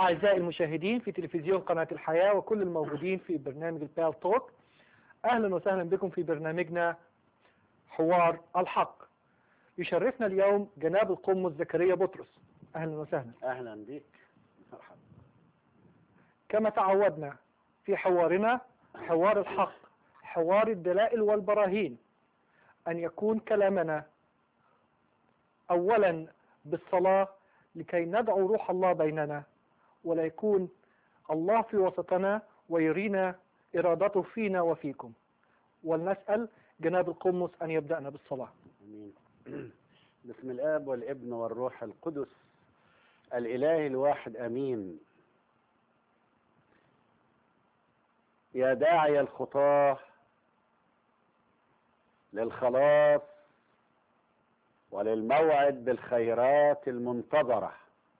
أعزائي المشاهدين في تلفزيون قناة الحياة وكل الموجودين في برنامج البال توك، أهلا وسهلا بكم في برنامجنا حوار الحق. يشرفنا اليوم جناب القمص زكريا بطرس. أهلا وسهلا. أهلا بك. مرحبا. كما تعودنا في حوارنا حوار الحق، حوار الدلائل والبراهين، أن يكون كلامنا أولا بالصلاة لكي ندعو روح الله بيننا، ولا يكون الله في وسطنا ويرينا إرادته فينا وفيكم. ولنسأل جناب القمص أن يبدأنا بالصلاة. أمين. بسم الآب والابن والروح القدس الإله الواحد أمين. يا داعي الخطاة للخلاص وللموعد بالخيرات المنتظرة،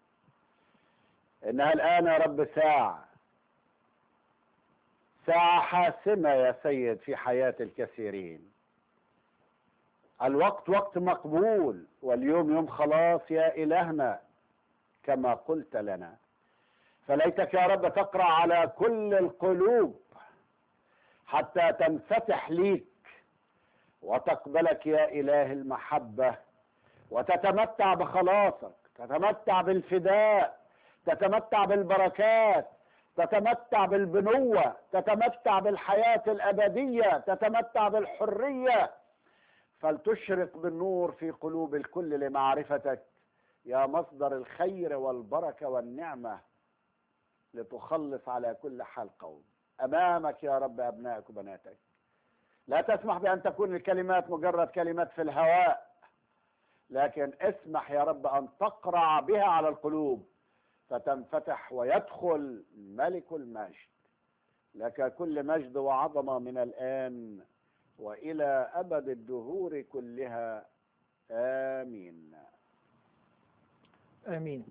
إنها الآن يا رب ساعة حاسمة يا سيد في حياة الكثيرين. الوقت وقت مقبول، واليوم يوم خلاص يا إلهنا كما قلت لنا. فليتك يا رب تقرأ على كل القلوب حتى تنفتح ليك وتقبلك يا إله المحبة، وتتمتع بخلاصك، تتمتع بالفداء، تتمتع بالبركات، تتمتع بالبنوة، تتمتع بالحياة الأبدية، تتمتع بالحرية. فلتشرق بالنور في قلوب الكل لمعرفتك يا مصدر الخير والبركة والنعمة، لتخلص على كل حال قوم أمامك يا رب أبنائك وبناتك. لا تسمح بأن تكون الكلمات مجرد كلمات في الهواء، لكن اسمح يا رب أن تقرع بها على القلوب فتنفتح ويدخل ملك المجد. لك كل مجد وعظمة من الآن وإلى أبد الدهور كلها. آمين. آمين.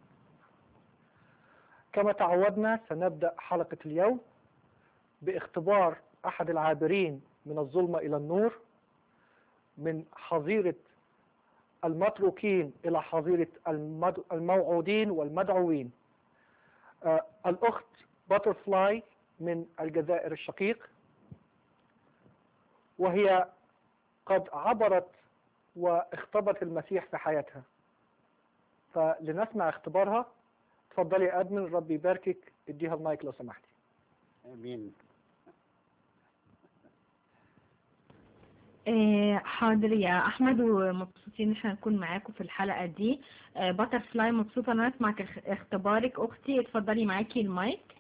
كما تعودنا سنبدأ حلقة اليوم باختبار أحد العابرين من الظلمة إلى النور، من حظيرة المتروكين إلى حظيرة الموعودين والمدعوين. الأخت باترفلاي من الجزائر الشقيق، وهي قد عبرت واختبرت المسيح في حياتها، فلنسمع اختبارها. تفضلي يا أدمن، ربي يباركك. اديها المايك لو سمحتي. آمين. حاضر يا أحمد، ومبسوطين إن احنا نكون معاكم في الحلقة دي. باترفلاي، مبسوطة إن أنا أسمع اختبارك أختي. اتفضلي معاكي المايك.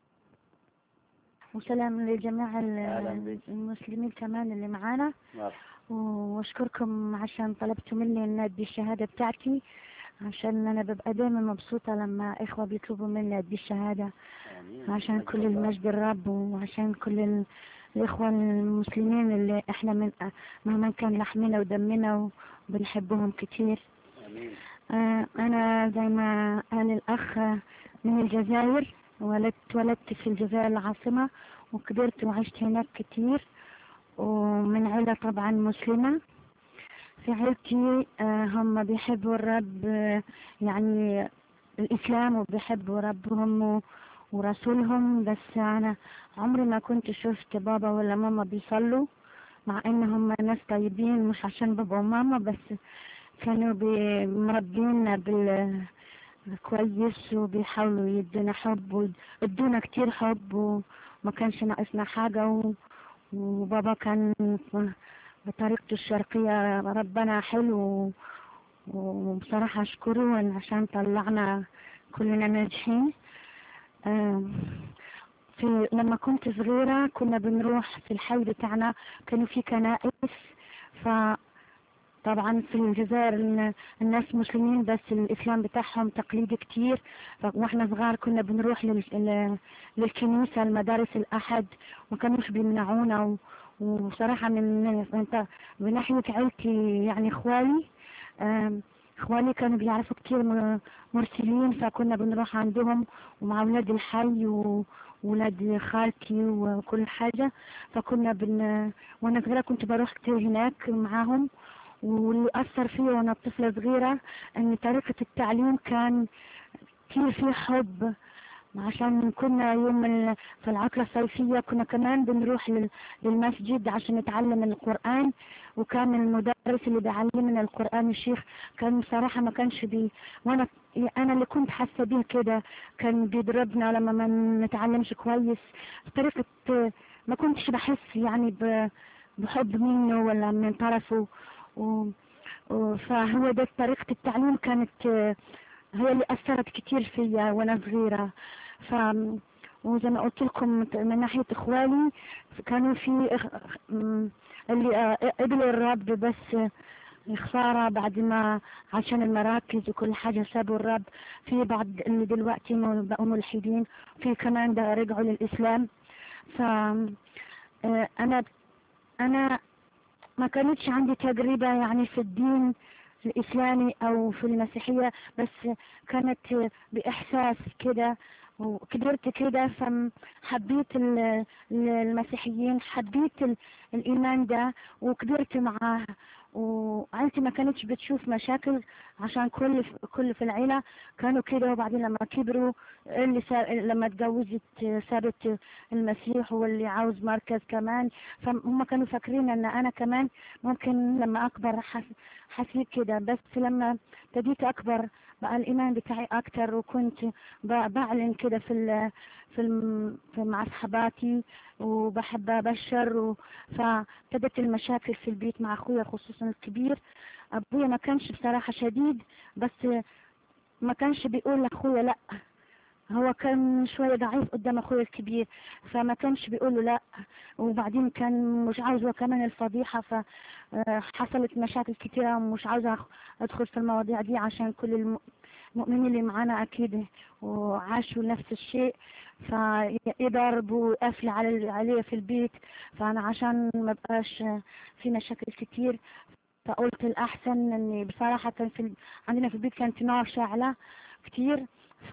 وسلام لجميع المسلمين كمان اللي معانا، واشكركم عشان طلبتوا مني ان ادي الشهادة بتاعتي، عشان انا ببقى دايما مبسوطة لما اخوة بيطلبوا مني ادي الشهادة. عشان كل المجد الرب، وعشان كل الاخوة المسلمين اللي احنا من مهما كان لحمنا ودمنا وبنحبهم كتير. انا زي ما قال الاخ من الجزائر، ولدت في الجزائر العاصمة، وكبرت وعشت هناك كتير، ومن عيلة طبعا مسلمة. في عيلتي هم بيحبوا الرب، يعني الإسلام، وبيحبوا ربهم ورسولهم. بس أنا عمري ما كنت شفت بابا ولا ماما بيصلوا، مع إنهم ناس طيبين، مش عشان بابا وماما بس، كانوا مربينا كويس، وبيحاولوا يدونا حب، ويدونا كتير حب، وما كانش ناقصنا حاجة. وبابا كان بطريقته الشرقية ربنا حلو، وبصراحة أشكره عشان طلعنا كلنا ناجحين. لما كنت صغيرة كنا بنروح في الحي بتاعنا، كانوا في كنائس. طبعا في الجزائر الناس مسلمين، بس الإسلام بتاعهم تقليدي كتير. واحنا صغار كنا بنروح للكنيسة، المدارس الأحد، ما كانوش بيمنعونا. وصراحة من ناحية عيلتي، يعني اخوالي كانوا بيعرفوا كتير مرسلين، فكنا بنروح عندهم، ومع ولاد الحي وولاد خالتي وكل حاجة. فكنا وانا صغيرة كنت بروح كتير هناك معاهم. واللي أثر فيه وأنا طفلة صغيرة أن طريقة التعليم كان كتير فيه حب، عشان كنا في العطلة الصيفية كنا كمان بنروح للمسجد عشان نتعلم القرآن. وكان المدرس اللي بيعلمنا القرآن الشيخ كان بصراحة ما كانش وانا اللي كنت حاسة بيه كده، كان بيضربنا لما ما نتعلمش كويس بطريقة، ما كنتش بحس يعني بحب منه ولا من طرفه. فهو ده طريقة التعليم كانت هي اللي أثرت كتير فيا وأنا صغيرة. وزي ما قلت لكم من ناحية إخوالي كانوا في اللي قبلوا الرب، بس خسارة بعد ما عشان المراكز وكل حاجة سابوا الرب. في بعض اللي دلوقتي بقوا ملحدين، في كمان ده رجعوا للإسلام. أنا ما كانتش عندي تجربة يعني في الدين الإسلامي أو في المسيحية، بس كانت بإحساس كده وكبرت كده فحبيت المسيحيين، حبيت الإيمان ده وكبرت معاه. وعيلتي ما كانتش بتشوف مشاكل عشان كل في العيلة كانوا كده. وبعدين لما كبروا لما اتجوزت سابت المسيح واللي عاوز مركز كمان، فهم كانوا فاكرين ان انا كمان ممكن لما اكبر حسيت كده. بس لما ابتديت اكبر بقى الايمان بتاعي اكتر، وكنت بعلن كده مع صحباتي وبحب ابشر. فابتدت المشاكل في البيت مع اخويا خصوصا الكبير. ابويا ما كانش بصراحة شديد، بس ما كانش بيقول لاخويا لا، هو كان شوية ضعيف قدام اخويا الكبير فما كانش بيقول له لا. وبعدين كان مش عاوز هو كمان الفضيحة، فحصلت مشاكل كتيرة ومش عاوزة ادخل في المواضيع دي عشان كل المؤمنين اللي معانا اكيد وعاشوا نفس الشيء، فيضرب وقفل عليه في البيت. فانا عشان ما بقاش في مشاكل كتير فقلت الأحسن أني بصراحة كان عندنا في البيت كانت نار شاعلة كتير.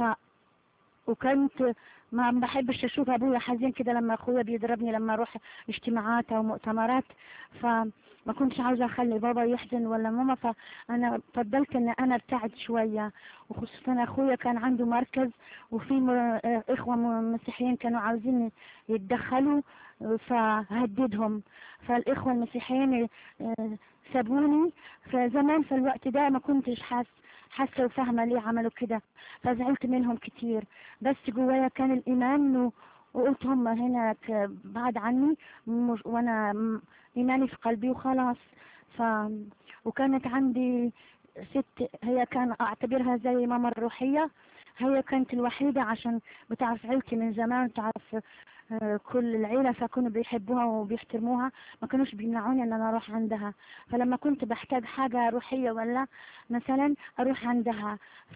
وكنت ما بحبش أشوف أبويا حزين كده لما أخويا بيضربني لما أروح اجتماعات أو مؤتمرات، فما كنتش عاوزة أخلي بابا يحزن ولا ماما. فأنا فضلت أن أنا ابتعد شوية. وخصوصا أخويا كان عنده مركز وفي إخوة مسيحيين كانوا عاوزين يتدخلوا فهددهم. فالإخوة المسيحيين سابوني فزمان في الوقت ده ما كنتش حاسة وفاهمة ليه عملوا كده، فزعلت منهم كتير. بس جوايا كان الإيمان وقلت هم هنا بعد عني وانا إيماني في قلبي وخلاص. وكانت عندي ست هي كان اعتبرها زي ماما الروحية، هي كانت الوحيدة عشان بتعرف عيلتي من زمان، تعرف كل العيلة فكانوا بيحبوها وبيحترموها، ما كانوش بيمنعوني ان انا اروح عندها. فلما كنت بحتاج حاجة روحية ولا مثلا اروح عندها.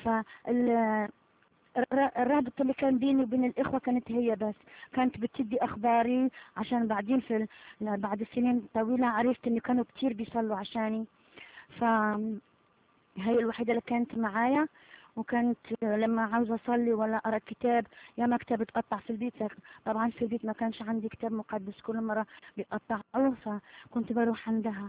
الرابط اللي كان بيني وبين الإخوة كانت هي بس، كانت بتدي أخباري عشان بعدين بعد سنين طويلة عرفت إن كانوا كتير بيصلوا عشاني. فهي الوحيدة اللي كانت معايا. وكانت لما عاوزة أصلي ولا أقرأ كتاب يا مكتب اتقطع في البيت، طبعا في البيت ما كانش عندي كتاب مقدس كل مرة بيقطعوه فكنت بروح عندها.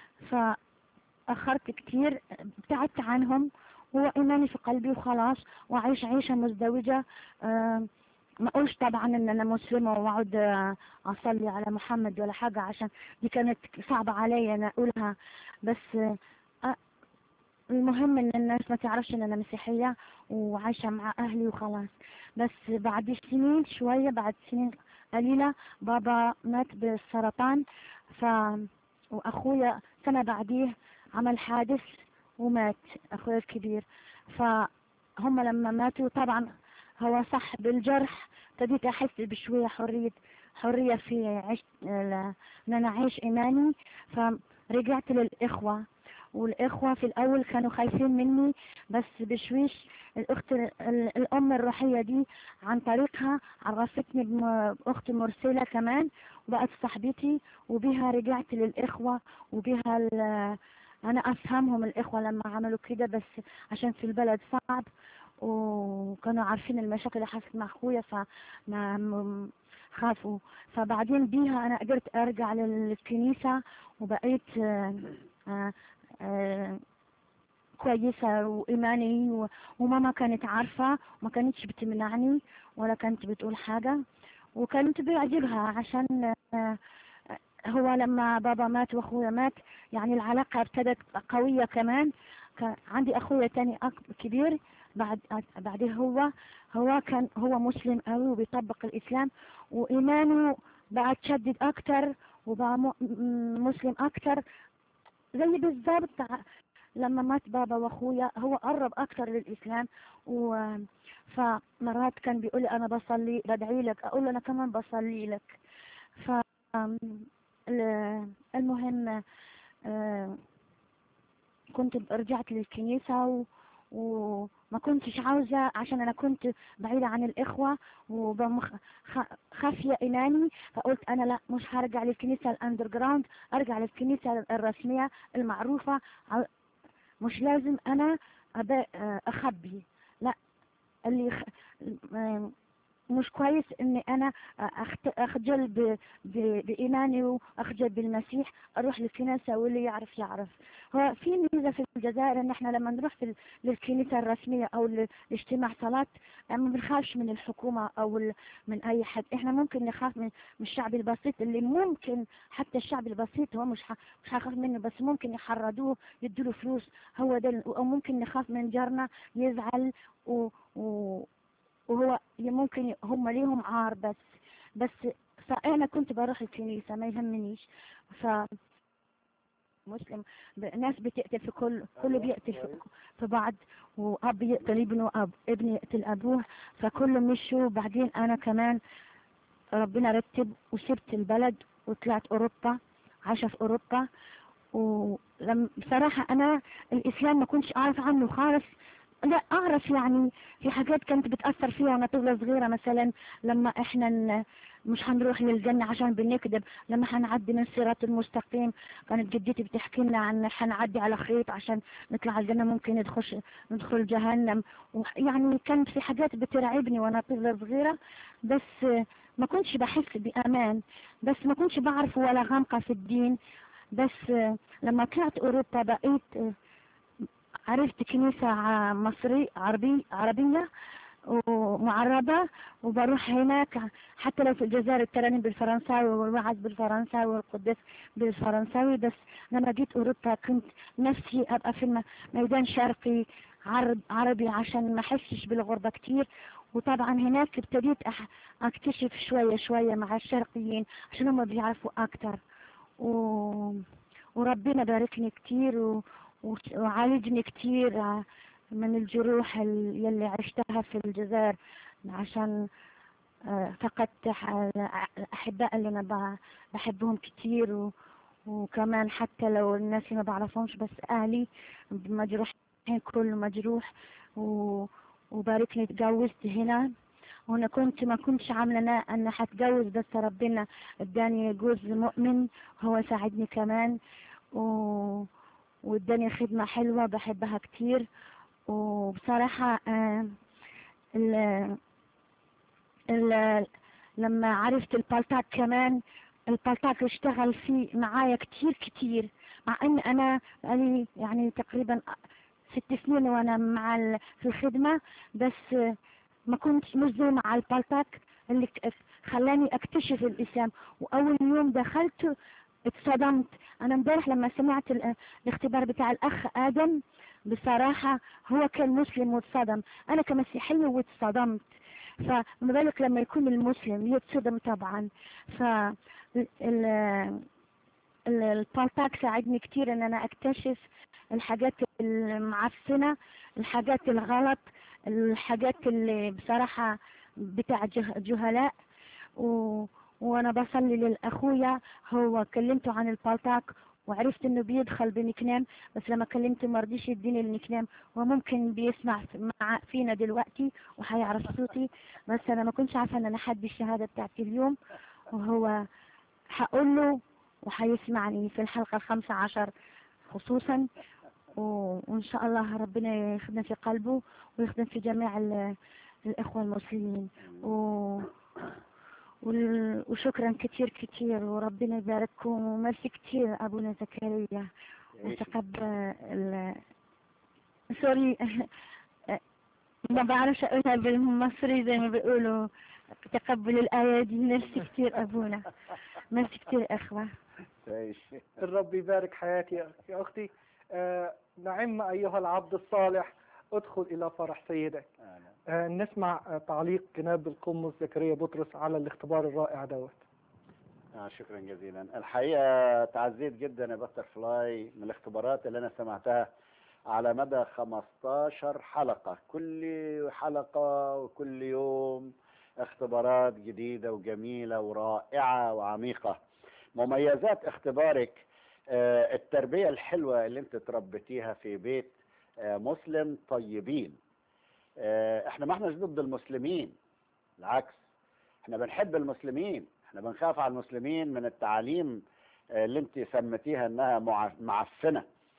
فأخرت كتير، ابتعدت عنهم وإيماني في قلبي وخلاص، وعيش عيشة مزدوجة. ما أقولش طبعا إن أنا مسلمة وأقعد أصلي على محمد ولا حاجة عشان دي كانت صعبة علي أنا أقولها، بس المهم إن الناس ما تعرفش إن أنا مسيحية وعايشة مع أهلي وخلاص. بس بعد سنين شوية، بعد سنين قليلة بابا مات بالسرطان. وأخويا سنة بعديه عمل حادث ومات أخويا الكبير. فهم لما ماتوا طبعا هو صح بالجرح ابتديت أحس بشوية حرية في إن أنا أعيش إيماني. فرجعت للإخوة، والإخوة في الأول كانوا خايفين مني، بس بشويش الأم الروحية دي عن طريقها عرفتني بأخت مرسلة كمان وبقت صاحبتي، وبها رجعت للإخوة وبها أنا أفهمهم الإخوة لما عملوا كده، بس عشان في البلد صعب وكانوا عارفين المشاكل اللي حصلت مع أخويا فما خافوا. فبعدين بيها أنا قدرت أرجع للكنيسة وبقيت كويسة وإيماني وماما كانت عارفة وما كانتش بتمنعني ولا كانت بتقول حاجة، وكانت بيعجبها عشان هو لما بابا مات واخويا مات يعني العلاقة ابتدت قوية كمان. كان عندي اخويا تاني كبير بعد هو كان هو مسلم قوي وبيطبق الاسلام وايمانه بقى تشدد اكتر وبقى مسلم اكتر زي بالظبط. لما مات بابا واخويا هو قرب اكتر للاسلام فمرات كان بيقول لي انا بصلي بدعي لك، اقول له انا كمان بصلي لك. ف المهم كنت رجعت للكنيسة وما كنتش عاوزة عشان انا كنت بعيدة عن الاخوة وخافية ايماني، فقلت انا لا مش هرجع للكنيسة الاندر جراوند، ارجع للكنيسة الرسمية المعروفة. مش لازم انا اخبي، لا اللي مش كويس اني انا اخجل بايماني واخجل بالمسيح، اروح للكنيسة واللي يعرف يعرف. هو في ميزة في الجزائر ان احنا لما نروح للكنيسة الرسمية او لاجتماع صلاة ما بنخافش من الحكومة او من اي حد. احنا ممكن نخاف من الشعب البسيط اللي ممكن حتى الشعب البسيط هو مش هخاف منه، بس ممكن يحرضوه يدوله فلوس هو ده، او ممكن نخاف من جارنا يزعل وهو ممكن هم ليهم عار بس فأنا كنت بروح الكنيسة ما يهمنيش. مسلم ناس بتقتل في كله بيقتل في بعض، وأب يقتل ابنه ابن يقتل أبوه، فكله مشوا. بعدين أنا كمان ربنا رتب وسبت البلد وطلعت أوروبا، عايشة في أوروبا. بصراحة أنا الإسلام ما كنتش أعرف عنه خالص، لا أعرف يعني في حاجات كانت بتأثر فيها وأنا طفلة صغيرة، مثلا لما إحنا مش هنروح للجنة عشان بنكذب، لما هنعدي من الصراط المستقيم كانت جدتي بتحكي لنا عن هنعدي على خيط عشان نطلع على الجنة، ممكن ندخل جهنم. يعني كانت في حاجات بترعبني وأنا طفلة صغيرة، بس ما كنتش بحس بأمان، بس ما كنتش بعرف ولا غامقة في الدين. بس لما طلعت أوروبا بقيت عرفت كنيسة عربية ومعربة، وبروح هناك حتى لو في الجزائر الترانيم بالفرنساوي والوعظ بالفرنساوي والقداس بالفرنساوي. بس لما جيت أوروبا كنت نفسي أبقى في ميدان شرقي عربي عشان ما أحسش بالغربة كتير. وطبعا هناك ابتديت أكتشف شوية شوية مع الشرقيين عشان هم بيعرفوا أكتر، وربنا باركني كتير وعالجني كتير من الجروح يلي عشتها في الجزائر، عشان فقدت الأحباء اللي أنا بحبهم كتير، وكمان حتى لو الناس اللي ما بعرفهمش بس أهلي مجروحين، كل مجروح. وباركني اتجوزت هنا، وانا ما كنتش عامله انا هتجوز، بس ربنا اداني جوز مؤمن هو ساعدني كمان، واداني خدمة حلوة بحبها كتير. وبصراحة لما عرفت البالتاك كمان، البالتاك اشتغل فيه معايا كتير، مع ان انا يعني تقريبا 6 سنين وانا في الخدمة، بس ما كنتش مش زي مع البالتاك اللي خلاني اكتشف الاسلام. واول يوم دخلت اتصدمت. انا امبارح لما سمعت الاختبار بتاع الاخ ادم، بصراحة هو كان مسلم واتصدم، انا كمسيحية واتصدمت، فما بالك لما يكون المسلم يتصدم طبعا. البالتاك ساعدني كتير ان انا اكتشف الحاجات المعفنة، الحاجات الغلط، الحاجات اللي بصراحة بتاع جهلاء. وانا بصلي للاخويا، هو كلمته عن البالتاك وعرفت انه بيدخل بنكنام، بس لما كلمته ما رضيش يديني النكنام، وممكن بيسمع فينا دلوقتي وهيعرف صوتي، بس انا ما كنتش عارفه ان انا حد الشهاده بتاعتي اليوم، وهو هقول له وهيسمعني في الحلقه 15 خصوصا. وان شاء الله ربنا يخدم في قلبه ويخدم في جميع الاخوه المسلمين. وشكرا كتير وربنا يبارككم، وميرسي كتير أبونا زكريا، وتقبل سوري ما بعرفش اقولها بالمصري زي ما بيقولوا تقبل الايادي. ميرسي كتير ابونا، ميرسي كتير اخوة. ماشي. الرب يبارك حياتي يا أختي. نعم أيها العبد الصالح، ادخل إلى فرح سيدك. نسمع تعليق جناب القمص زكريا بطرس على الاختبار الرائع دوت. شكرا جزيلا. الحقيقة تعزيت جدا يا باتر فلاي من الاختبارات اللي أنا سمعتها على مدى 15 حلقة، كل حلقة وكل يوم اختبارات جديدة وجميلة ورائعة وعميقة. مميزات اختبارك التربية الحلوة اللي انت تربيتيها في بيت مسلم طيبين. احنا ما احناش ضد المسلمين، بالعكس احنا بنحب المسلمين، احنا بنخاف على المسلمين من التعاليم اللي انت سميتيها انها معفنة.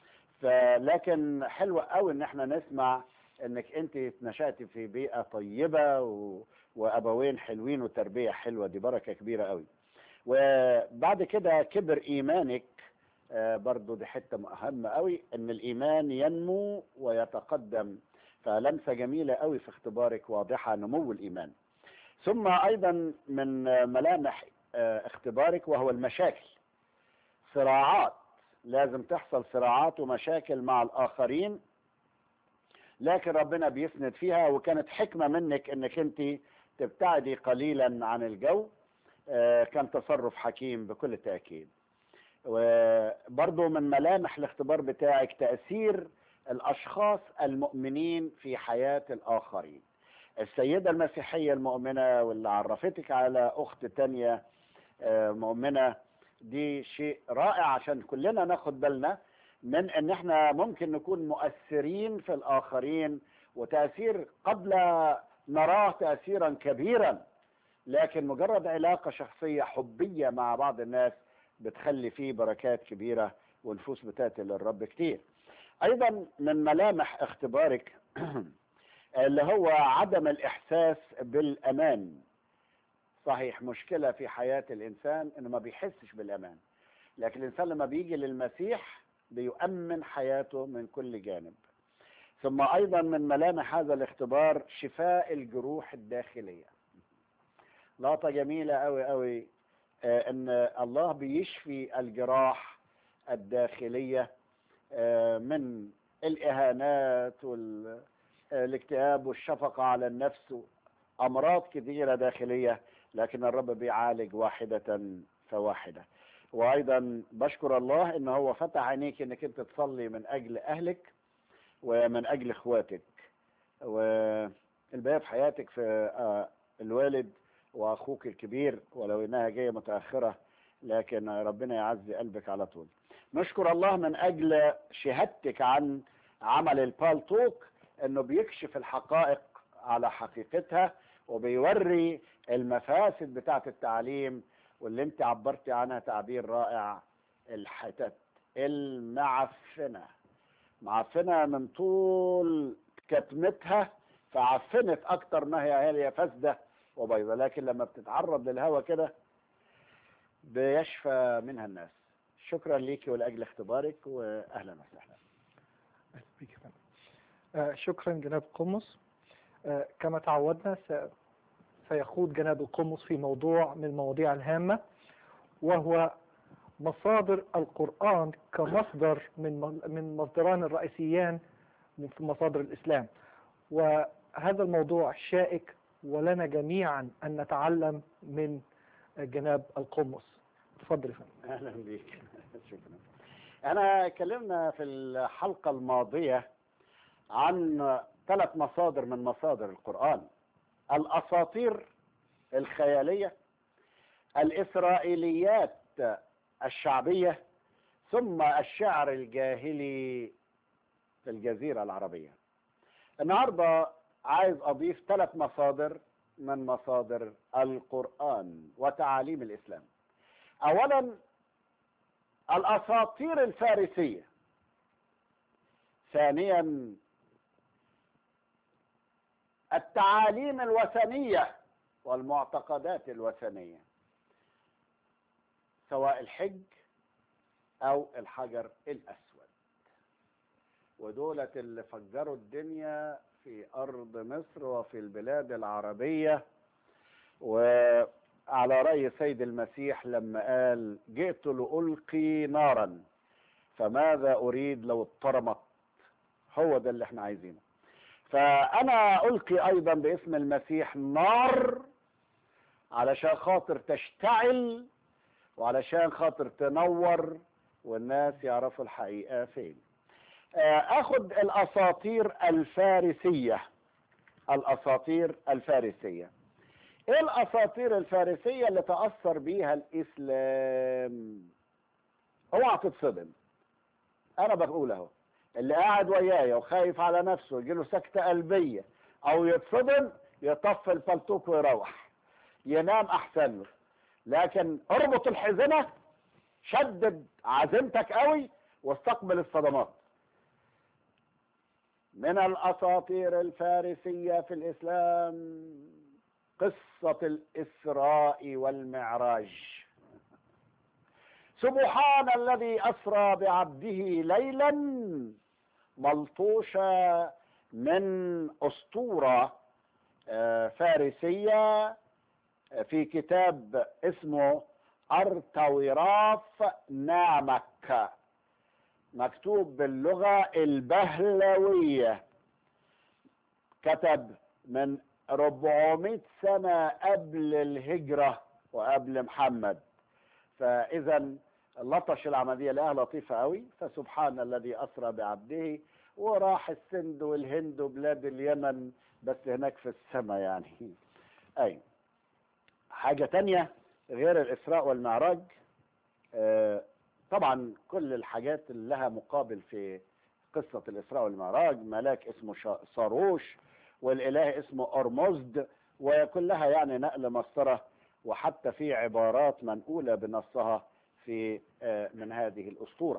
لكن حلوة قوي ان احنا نسمع انك انت نشأتي في بيئة طيبة وابوين حلوين وتربية حلوة، دي بركة كبيرة قوي. وبعد كده كبر ايمانك، برضو دي حتة مهمة قوي، ان الايمان ينمو ويتقدم، فلمسة جميلة قوي في اختبارك واضحة نمو الايمان. ثم ايضا من ملامح اختبارك وهو المشاكل، صراعات، لازم تحصل صراعات ومشاكل مع الاخرين، لكن ربنا بيسند فيها، وكانت حكمة منك انك انت تبتعدي قليلا عن الجو، كان تصرف حكيم بكل تأكيد. وبرضو من ملامح الاختبار بتاعك تأثير الأشخاص المؤمنين في حياة الآخرين. السيدة المسيحية المؤمنة واللي عرفتك على أخت تانية مؤمنة، دي شيء رائع عشان كلنا ناخد بالنا من ان احنا ممكن نكون مؤثرين في الآخرين، وتأثير قد لا نراه تأثيرا كبيرا، لكن مجرد علاقة شخصية حبية مع بعض الناس بتخلي فيه بركات كبيرة ونفوس بتاتي للرب كتير. ايضا من ملامح اختبارك اللي هو عدم الاحساس بالامان. صحيح مشكلة في حياة الانسان انه ما بيحسش بالامان، لكن الانسان لما بيجي للمسيح بيؤمن حياته من كل جانب. ثم ايضا من ملامح هذا الاختبار شفاء الجروح الداخلية. لقطة جميلة قوي قوي، ان الله بيشفي الجراح الداخلية من الاهانات والاكتئاب والشفقة على النفس، امراض كثيرة داخلية، لكن الرب بيعالج واحدة فواحدة. وايضا بشكر الله ان هو فتح عينيك انك انت تصلي من اجل اهلك ومن اجل اخواتك، والباقي في حياتك في الوالد واخوك الكبير، ولو انها جايه متاخره لكن ربنا يعزي قلبك على طول. نشكر الله من اجل شهادتك عن عمل البالتوك، انه بيكشف الحقائق على حقيقتها وبيوري المفاسد بتاعه التعليم، واللي انت عبرتي عنها تعبير رائع، الحتت المعفنه، معفنه من طول كتمتها فعفنت اكتر ما هي فاسده وبيضة، لكن لما بتتعرض للهواء كده بيشفى منها الناس. شكرا ليكي ولأجل اختبارك، وأهلا وسهلا. شكرا جناب القمص. كما تعودنا سيخوض جناب القمص في موضوع من المواضيع الهامة، وهو مصادر القرآن كمصدر من مصدران الرئيسيان من مصادر الإسلام. وهذا الموضوع شائك، ولنا جميعا أن نتعلم من جناب القمص. تفضل يا فندم. أهلا بك. شكرا. أنا اتكلمنا في الحلقة الماضية عن 3 مصادر من مصادر القرآن: الأساطير الخيالية، الإسرائيليات الشعبية، ثم الشعر الجاهلي في الجزيرة العربية. النهاردة عايز أضيف 3 مصادر من مصادر القرآن وتعاليم الإسلام. أولا الأساطير الفارسية، ثانيا التعاليم الوثنية والمعتقدات الوثنية، سواء الحج أو الحجر الأسود. ودولة اللي فجروا الدنيا في أرض مصر وفي البلاد العربية. وعلى رأي سيد المسيح لما قال جئت لألقي نارا فماذا أريد لو اضطرمت، هو ده اللي احنا عايزينه. فأنا ألقي أيضا باسم المسيح نار علشان خاطر تشتعل وعلشان خاطر تنور والناس يعرفوا الحقيقة فين. أخذ الأساطير الفارسية. الأساطير الفارسية، إيه الأساطير الفارسية اللي تأثر بيها الإسلام؟ اوعى تتصدم، أنا بقول أهو، اللي قاعد ويايا وخايف على نفسه يجيله سكتة قلبية أو يتصدم يطفي الفلتوك ويروح ينام أحسن له. لكن اربط الحزمة، شدد عزيمتك قوي واستقبل الصدمات. من الأساطير الفارسية في الإسلام قصة الإسراء والمعراج. سبحان الذي أسرى بعبده ليلا ملطوشة من أسطورة فارسية في كتاب اسمه أرتويراف نامك، مكتوب باللغة البهلوية، كتب من 400 سنة قبل الهجرة وقبل محمد. فإذا لطش العملية لها لطيفة قوي. فسبحان الذي أسرى بعبده، وراح السند والهند وبلاد اليمن، بس هناك في السماء يعني. أي حاجة تانية غير الإسراء والمعراج، طبعا كل الحاجات اللي لها مقابل في قصة الإسراء والمعراج، ملاك اسمه صاروش والإله اسمه أرمزد، وكلها يعني نقل مسطرة، وحتى في عبارات منقولة بنصها في من هذه الأسطورة.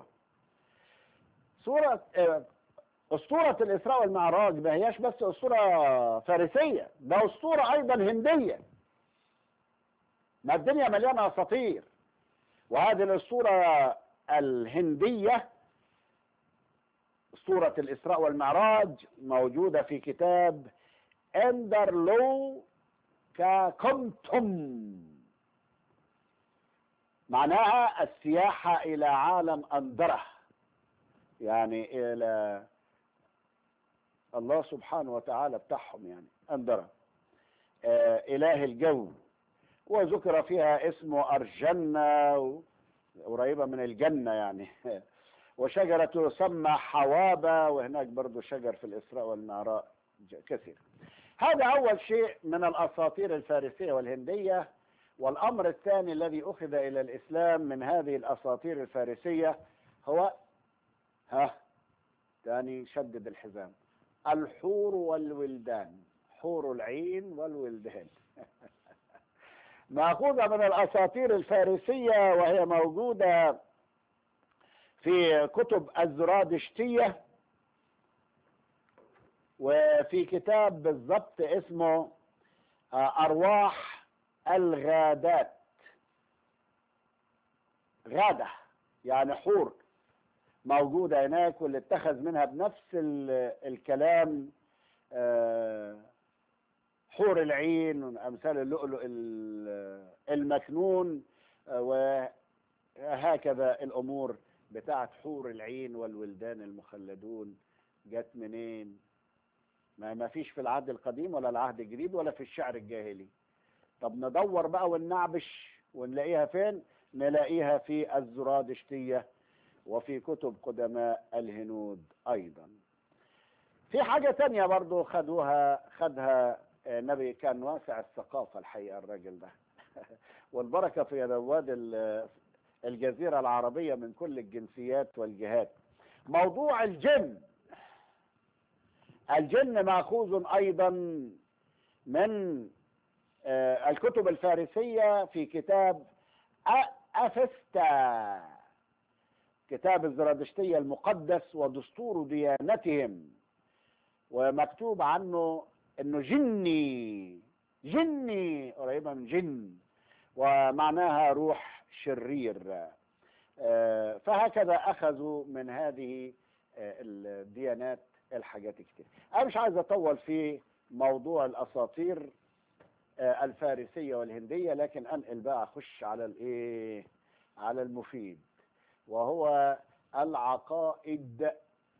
أسطورة الإسراء والمعراج ما هياش بس أسطورة فارسية، ده أسطورة أيضا هندية. ما الدنيا مليانة أساطير، وهذه الأسطورة الهندية أسطورة الإسراء والمعراج موجودة في كتاب اندرلو كاكمتم، معناها السياحة إلى عالم أندرة، يعني إلى الله سبحانه وتعالى بتاعهم، يعني أندرة إله الجو. وذكر فيها اسمه أرجنة، قريبة من الجنة يعني وشجرة تسمى حوابة، وهناك برضو شجر في الإسراء والمعراج كثير. هذا أول شيء من الأساطير الفارسية والهندية. والأمر الثاني الذي أخذ إلى الإسلام من هذه الأساطير الفارسية هو تاني شدد الحزام، الحور والولدان، حور العين والولدان مأخوذة من الأساطير الفارسية، وهي موجودة في كتب الزرادشتية، وفي كتاب بالضبط اسمه أرواح الغادات. غادة يعني حور موجودة هناك، واللي اتخذ منها بنفس الكلام حور العين، أمثال اللؤلؤ المكنون، وهكذا الأمور بتاعت حور العين والولدان المخلدون جت منين؟ ما فيش في العهد القديم ولا العهد الجديد ولا في الشعر الجاهلي. طب ندور بقى وننعبش ونلاقيها فين؟ نلاقيها في الزرادشتية وفي كتب قدماء الهنود أيضا. في حاجة تانية برضو خدها نبي، كان واسع الثقافة الحقيقة الراجل ده والبركة في رواد الجزيرة العربية من كل الجنسيات والجهات. موضوع الجن مأخوذ أيضا من الكتب الفارسية في كتاب أفستا، كتاب الزرادشتية المقدس ودستور ديانتهم، ومكتوب عنه انه جني قريبة من جن، ومعناها روح شرير. فهكذا اخذوا من هذه الديانات الحاجات كتير. انا مش عايز اطول في موضوع الاساطير الفارسيه والهنديه، لكن انقل بقى اخش على الايه، على المفيد، وهو العقائد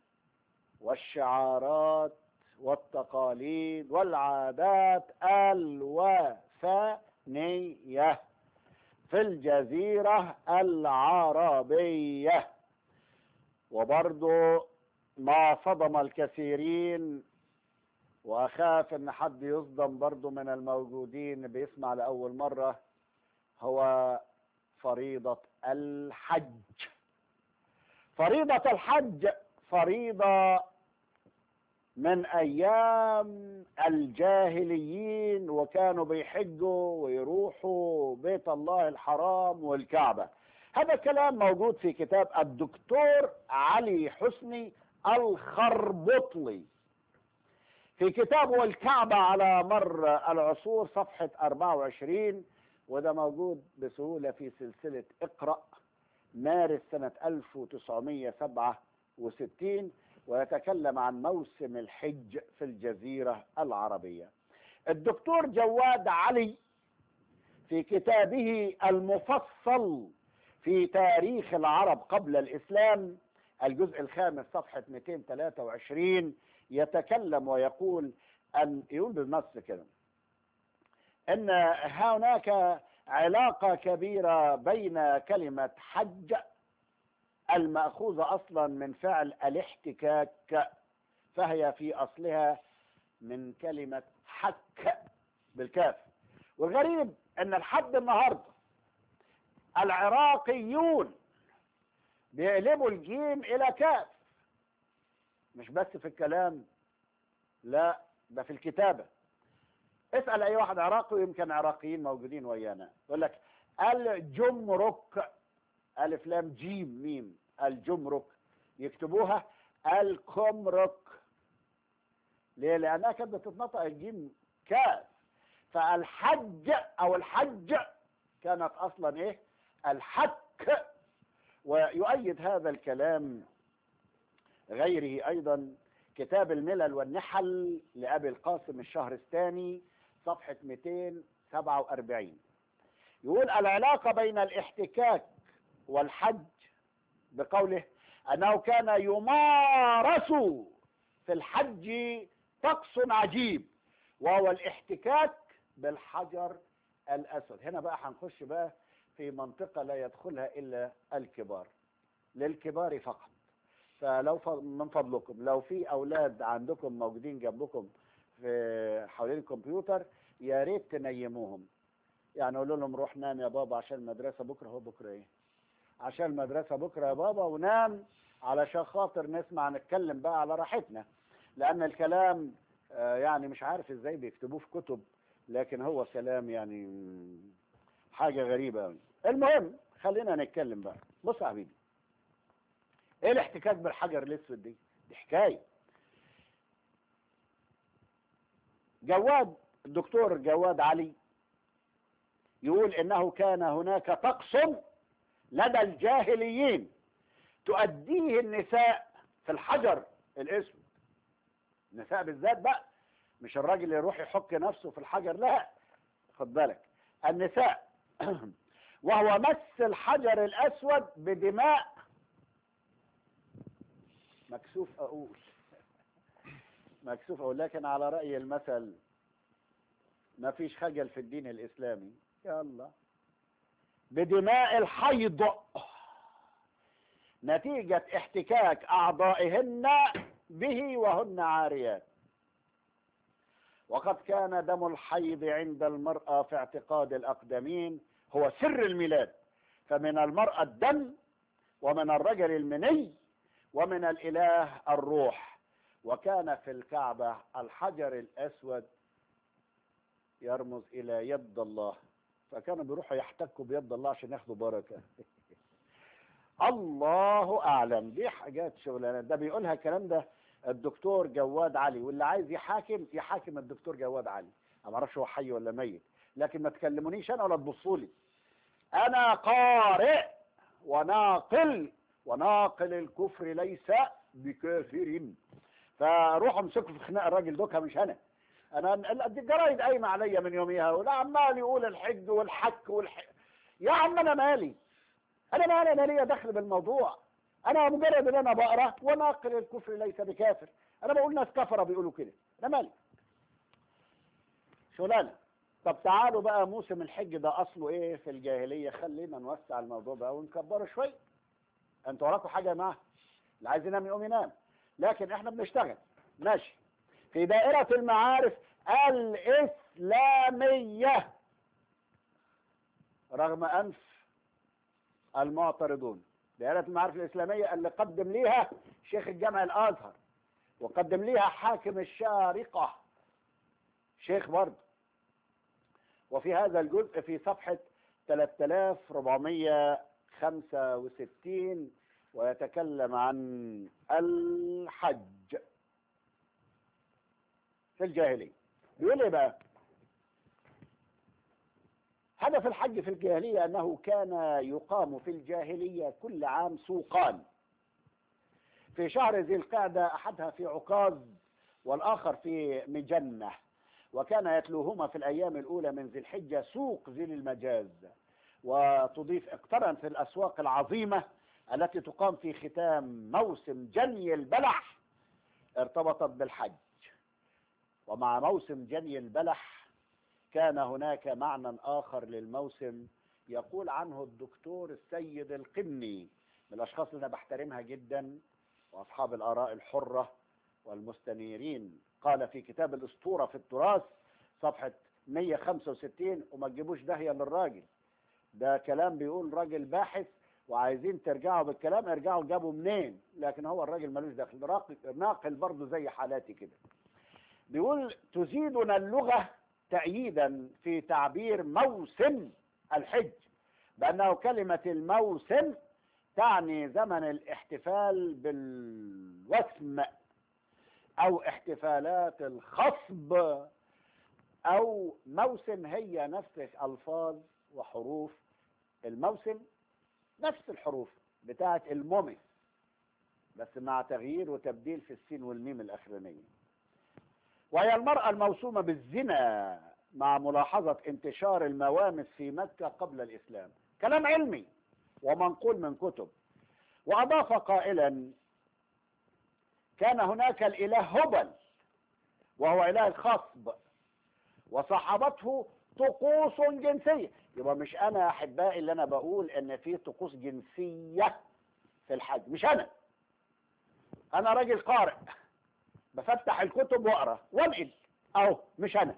والشعارات والتقاليد والعادات الوثنيه في الجزيره العربيه. وبرضو ما صدم الكثيرين، واخاف ان حد يصدم برضو من الموجودين بيسمع لاول مره، هو فريضة الحج. فريضة الحج فريضة من ايام الجاهليين، وكانوا بيحجوا ويروحوا بيت الله الحرام والكعبة. هذا الكلام موجود في كتاب الدكتور علي حسني الخربطلي في كتابه الكعبة على مر العصور صفحة 24، وده موجود بسهولة في سلسلة اقرأ مارس سنة 1967، ويتكلم عن موسم الحج في الجزيرة العربية. الدكتور جواد علي في كتابه المفصل في تاريخ العرب قبل الإسلام الجزء الخامس صفحة 223 يتكلم ويقول يقول بالنص كده ان هناك علاقة كبيرة بين كلمة حج المأخوذة اصلا من فعل الاحتكاك، فهي في اصلها من كلمة حك بالكاف. والغريب ان لحد النهارده العراقيون بيقلبوا الجيم الى كاف، مش بس في الكلام، لا ده في الكتابة. اسأل اي واحد عراقي، ويمكن عراقيين موجودين ويانا، يقول لك الجمرك الف لام جيم ميم، الجمرك يكتبوها الكمرك. ليه؟ لانها كانت بتتنطق الجيم كاف. فالحج او الحج كانت اصلا ايه؟ الحك. ويؤيد هذا الكلام غيره ايضا كتاب الملل والنحل لأبي القاسم الشهرستاني صفحة 247، يقول العلاقة بين الاحتكاك والحج بقوله أنه كان يمارس في الحج طقس عجيب، وهو الاحتكاك بالحجر الأسود. هنا بقى هنخش بقى في منطقة لا يدخلها إلا الكبار، للكبار فقط. فلو من فضلكم لو في اولاد عندكم موجودين جنبكم في حوالين الكمبيوتر، يا ريت تنيموهم. يعني قولوا لهم روح نام يا بابا عشان المدرسه بكره. هو بكره ايه؟ عشان المدرسه بكره يا بابا، ونام علشان خاطر نسمع نتكلم بقى على راحتنا، لان الكلام يعني مش عارف ازاي بيكتبوه في كتب، لكن هو كلام يعني حاجه غريبه قوي. المهم خلينا نتكلم بقى. بص يا حبيبي، ايه الاحتكاك بالحجر الاسود دي؟ دي حكايه. الدكتور جواد علي يقول انه كان هناك طقس لدى الجاهليين تؤديه النساء في الحجر الاسود. النساء بالذات بقى، مش الراجل اللي يروح يحك نفسه في الحجر، لا، خد بالك، النساء وهو مس الحجر الاسود بدماء. مكسوف اقول لكن على رأي المثل ما فيش خجل في الدين الاسلامي. يلا، بدماء الحيض نتيجة احتكاك اعضائهن به وهن عاريات. وقد كان دم الحيض عند المرأة في اعتقاد الاقدمين هو سر الميلاد، فمن المرأة الدم، ومن الرجل المني، ومن الاله الروح. وكان في الكعبة الحجر الاسود يرمز الى يد الله، فكانوا بيروحوا يحتكوا بيد الله عشان ياخدوا بركة. الله اعلم، دي حاجات شغلانات. ده بيقولها الكلام ده الدكتور جواد علي، واللي عايز يحاكم الدكتور جواد علي. انا ما اعرفش هو حي ولا ميت، لكن ما تكلمونيش انا ولا تبصوا لي. انا قارئ وناقل الكفر ليس بكافر. فروحوا امسكوا في خناق الراجل دوكا، مش انا الجرايد قايمه عليا من يوميها، ولا عمال يقول الحج والحك يا عم انا مالي، انا ليا دخل بالموضوع. انا مجرد ان انا بقرا وناقل الكفر ليس بكافر، انا بقول ناس كفره بيقولوا كده، انا مالي شغلانه. طب تعالوا بقى، موسم الحج ده اصله ايه في الجاهليه؟ خلينا نوسع الموضوع بقى ونكبره شويه. انتوا وراكم حاجه يا جماعه؟ اللي عايز ينام يقوم ينام، لكن احنا بنشتغل ماشي في دائره المعارف الاسلاميه، رغم انف المعترضون. دائره المعارف الاسلاميه اللي قدم ليها شيخ الجامع الازهر، وقدم ليها حاكم الشارقه شيخ برضه. وفي هذا الجزء في صفحة 3465 ويتكلم عن الحج في الجاهلية. بيقول ايه بقى؟ هدف الحج في الجاهلية أنه كان يقام في الجاهلية كل عام سوقان، في شهر ذي القعدة، أحدها في عكاظ والآخر في مجنة، وكان يتلوهما في الأيام الأولى من ذي الحجة سوق ذي المجاز. وتضيف اقترن في الأسواق العظيمة التي تقام في ختام موسم جني البلح ارتبطت بالحج. ومع موسم جني البلح كان هناك معنى آخر للموسم يقول عنه الدكتور السيد القمني، من الأشخاص اللي أنا بحترمها جدا وأصحاب الآراء الحرة والمستنيرين. قال في كتاب الأسطورة في التراث صفحة 165، وما تجيبوش داهية للراجل ده، كلام بيقول راجل باحث، وعايزين ترجعوا بالكلام ارجعوا جابوا منين، لكن هو الراجل ملوش دخل، ناقل برضه زي حالاتي كده. بيقول تزيدنا اللغة تأييدا في تعبير موسم الحج بأنه كلمة الموسم تعني زمن الاحتفال بالوسم أو احتفالات الخصب، أو موسم هي نفس ألفاظ وحروف الموسم، نفس الحروف بتاعة المومس، بس مع تغيير وتبديل في السين والميم الأخرانية. وهي المرأة الموسومة بالزنا، مع ملاحظة انتشار الموامس في مكة قبل الإسلام. كلام علمي ومنقول من كتب. وأضاف قائلا كان هناك الإله هبل وهو إله الخصب، وصاحبته طقوس جنسية. يبقى مش أنا يا أحبائي اللي أنا بقول إن في طقوس جنسية في الحج، مش أنا راجل قارئ بفتح الكتب وأقرأ وانقل أهو، مش أنا.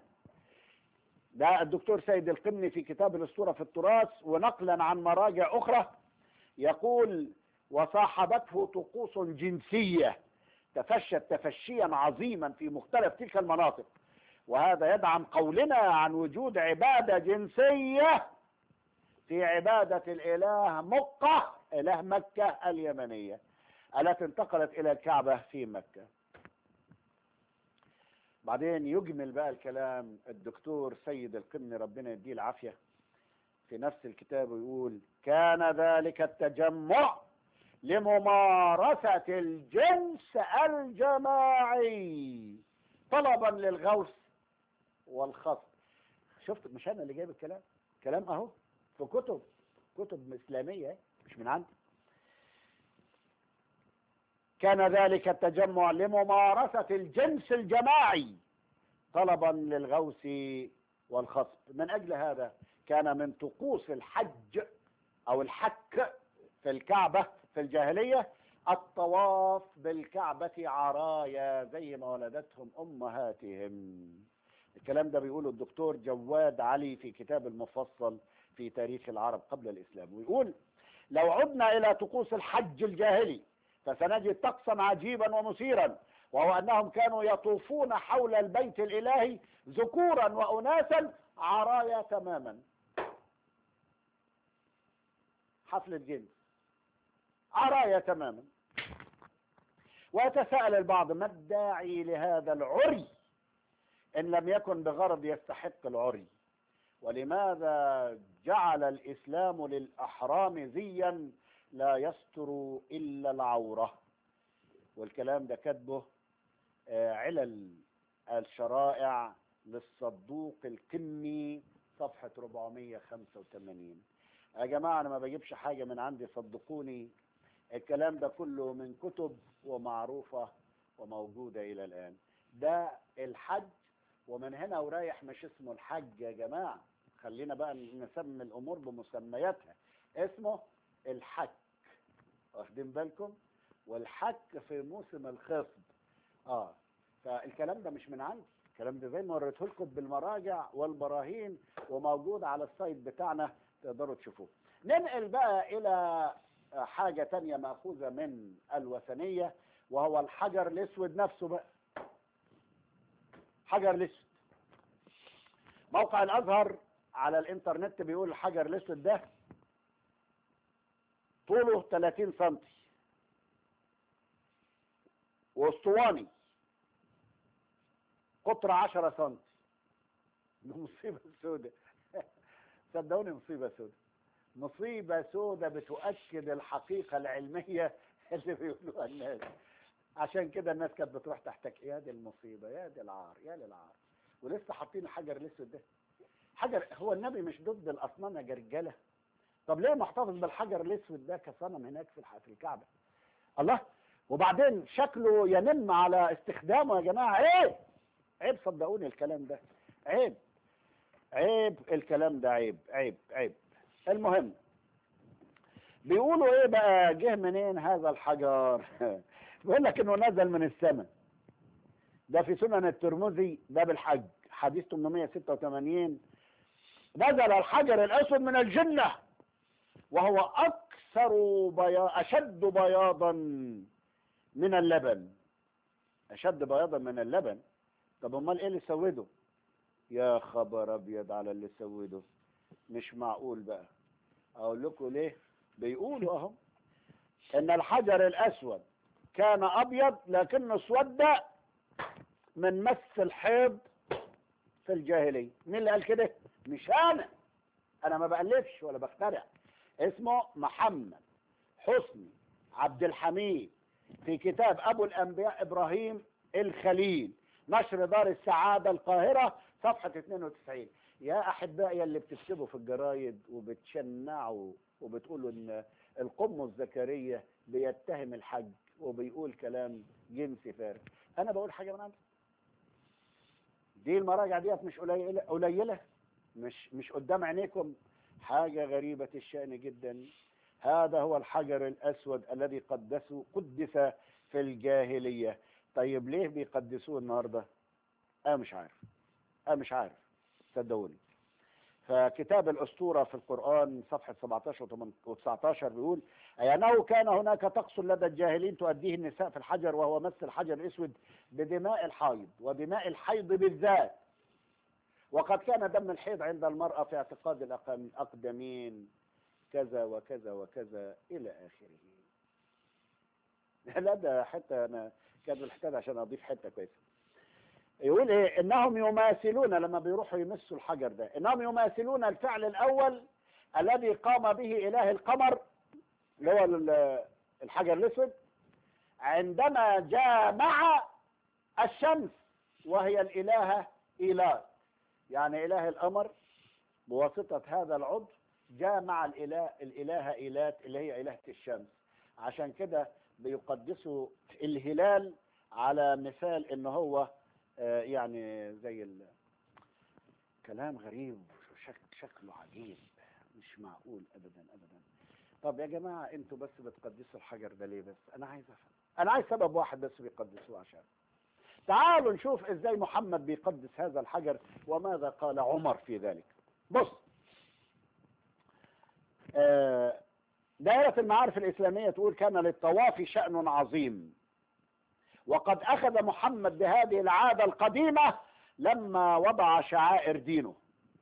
ده الدكتور سيد القمني في كتاب الأسطورة في التراث، ونقلا عن مراجع أخرى يقول وصاحبته طقوس جنسية تفشت تفشيا عظيما في مختلف تلك المناطق، وهذا يدعم قولنا عن وجود عبادة جنسية في عبادة الإله مقة، إله مكة اليمنية التي انتقلت إلى الكعبة في مكة. بعدين يجمل بقى الكلام الدكتور سيد القمني ربنا يديه العافية في نفس الكتاب، ويقول كان ذلك التجمع لممارسة الجنس الجماعي طلبا للغوث والخصب. شفت مش انا اللي جايب الكلام، كلام اهو في كتب اسلاميه مش من عندي. كان ذلك التجمع لممارسة الجنس الجماعي طلبا للغوث والخصب. من اجل هذا كان من طقوس الحج او الحك في الكعبة في الجاهلية الطواف بالكعبة عرايا زي ما ولدتهم امهاتهم. الكلام ده بيقوله الدكتور جواد علي في كتاب المفصل في تاريخ العرب قبل الإسلام، ويقول لو عدنا إلى طقوس الحج الجاهلي فسنجد طقسا عجيبا ومثيرا، وهو أنهم كانوا يطوفون حول البيت الإلهي ذكورا وأناسا عرايا تماما. حفلة جنس عرايا تماما. ويتساءل البعض ما الداعي لهذا العري إن لم يكن بغرض يستحق العري، ولماذا جعل الإسلام للأحرام زيا لا يستر إلا العورة. والكلام ده كاتبه علل الشرائع للصدوق الكني صفحة 485. يا جماعة أنا ما بجيبش حاجة من عندي، صدقوني الكلام ده كله من كتب ومعروفة وموجودة إلى الآن. ده الحج، ومن هنا ورايح مش اسمه الحج يا جماعة، خلينا بقى نسمي الأمور بمسمياتها، اسمه الحك، واخدين بالكم؟ والحك في موسم الخصب. فالكلام ده مش من عندي، الكلام ده زي ما وريته لكم بالمراجع والبراهين وموجود على السايت بتاعنا تقدروا تشوفوه. ننقل بقى إلى حاجة تانية مأخوذة من الوثنية، وهو الحجر الأسود نفسه بقى. حجر الأسود، موقع الأزهر على الإنترنت بيقول الحجر الأسود ده طوله 30 سنتي واسطواني، قطر 10 سنتي. مصيبة سودة صدقوني مصيبة سودة، مصيبة سودة بتؤكد الحقيقة العلمية اللي بيقولوها الناس. عشان كده الناس كانت بتروح تحتك، يا دي المصيبة، يا دي العار، يا للعار، ولسه حاطين الحجر الاسود ده. حجر، هو النبي مش ضد الاصنام يا رجاله؟ طب ليه محتفظ بالحجر الاسود ده كصنم هناك في الكعبه؟ الله، وبعدين شكله ينم على استخدامه يا جماعه. عيب، عيب، صدقوني الكلام ده عيب، عيب الكلام ده، عيب عيب عيب. المهم بيقولوا ايه بقى، جه منين هذا الحجر؟ بيقول لك انه نزل من السماء. ده في سنن الترمذي باب الحج حديث 886. نزل الحجر الاسود من الجنة وهو اشد بياضا من اللبن. اشد بياضا من اللبن. طب امال ايه اللي سوده؟ يا خبر ابيض على اللي سوده، مش معقول بقى. اقول لكم ليه. بيقولوا اهو ان الحجر الاسود كان ابيض لكنه اسود من مس الحيض في الجاهلية. مين اللي قال كده؟ مش انا ما بألفش ولا بخترع. اسمه محمد حسني عبد الحميد في كتاب ابو الانبياء ابراهيم الخليل، نشر دار السعادة القاهرة، صفحة 92. يا احبائي اللي بتكتبوا في الجرايد وبتشنعوا وبتقولوا ان القمص زكريا بيتهم الحج وبيقول كلام جنسي فارغ، انا بقول حاجة من عندي. دي المراجع ديت مش قليلة، مش قدام عينيكم، حاجة غريبة الشأن جدا. هذا هو الحجر الأسود الذي قدس في الجاهلية. طيب ليه بيقدسوه النهاردة؟ أنا مش عارف صدقوني. فكتاب الأسطورة في القرآن صفحة 17 و19 بيقول أي أنه كان هناك طقس لدى الجاهلين تؤديه النساء في الحجر، وهو مس الحجر الأسود بدماء الحيض ودماء الحيض بالذات، وقد كان دم الحيض عند المرأة في اعتقاد الأقدمين كذا وكذا وكذا إلى آخره. لا ده حتى أنا كان الحكاية عشان أضيف حتة كويسة. يقول إيه؟ إنهم يماثلون لما بيروحوا يمسوا الحجر ده، إنهم يماثلون الفعل الأول الذي قام به إله القمر اللي هو الحجر الأسود عندما جامع الشمس وهي الإلهة إيلات. يعني إله القمر بواسطة هذا العضو جامع الإلهة إيلات اللي هي إلهة الشمس. عشان كده بيقدسوا الهلال على مثال إن هو يعني زي كلام غريب، شكله عجيب، مش معقول أبدا أبدا. طب يا جماعة انتوا بس بتقدسوا الحجر ده ليه؟ بس أنا عايز أفهم، أنا عايز سبب واحد بس بيقدسوه عشان. تعالوا نشوف ازاي محمد بيقدس هذا الحجر وماذا قال عمر في ذلك. بص، دائرة المعارف الإسلامية تقول كان للطواف شأن عظيم، وقد أخذ محمد بهذه العادة القديمة لما وضع شعائر دينه،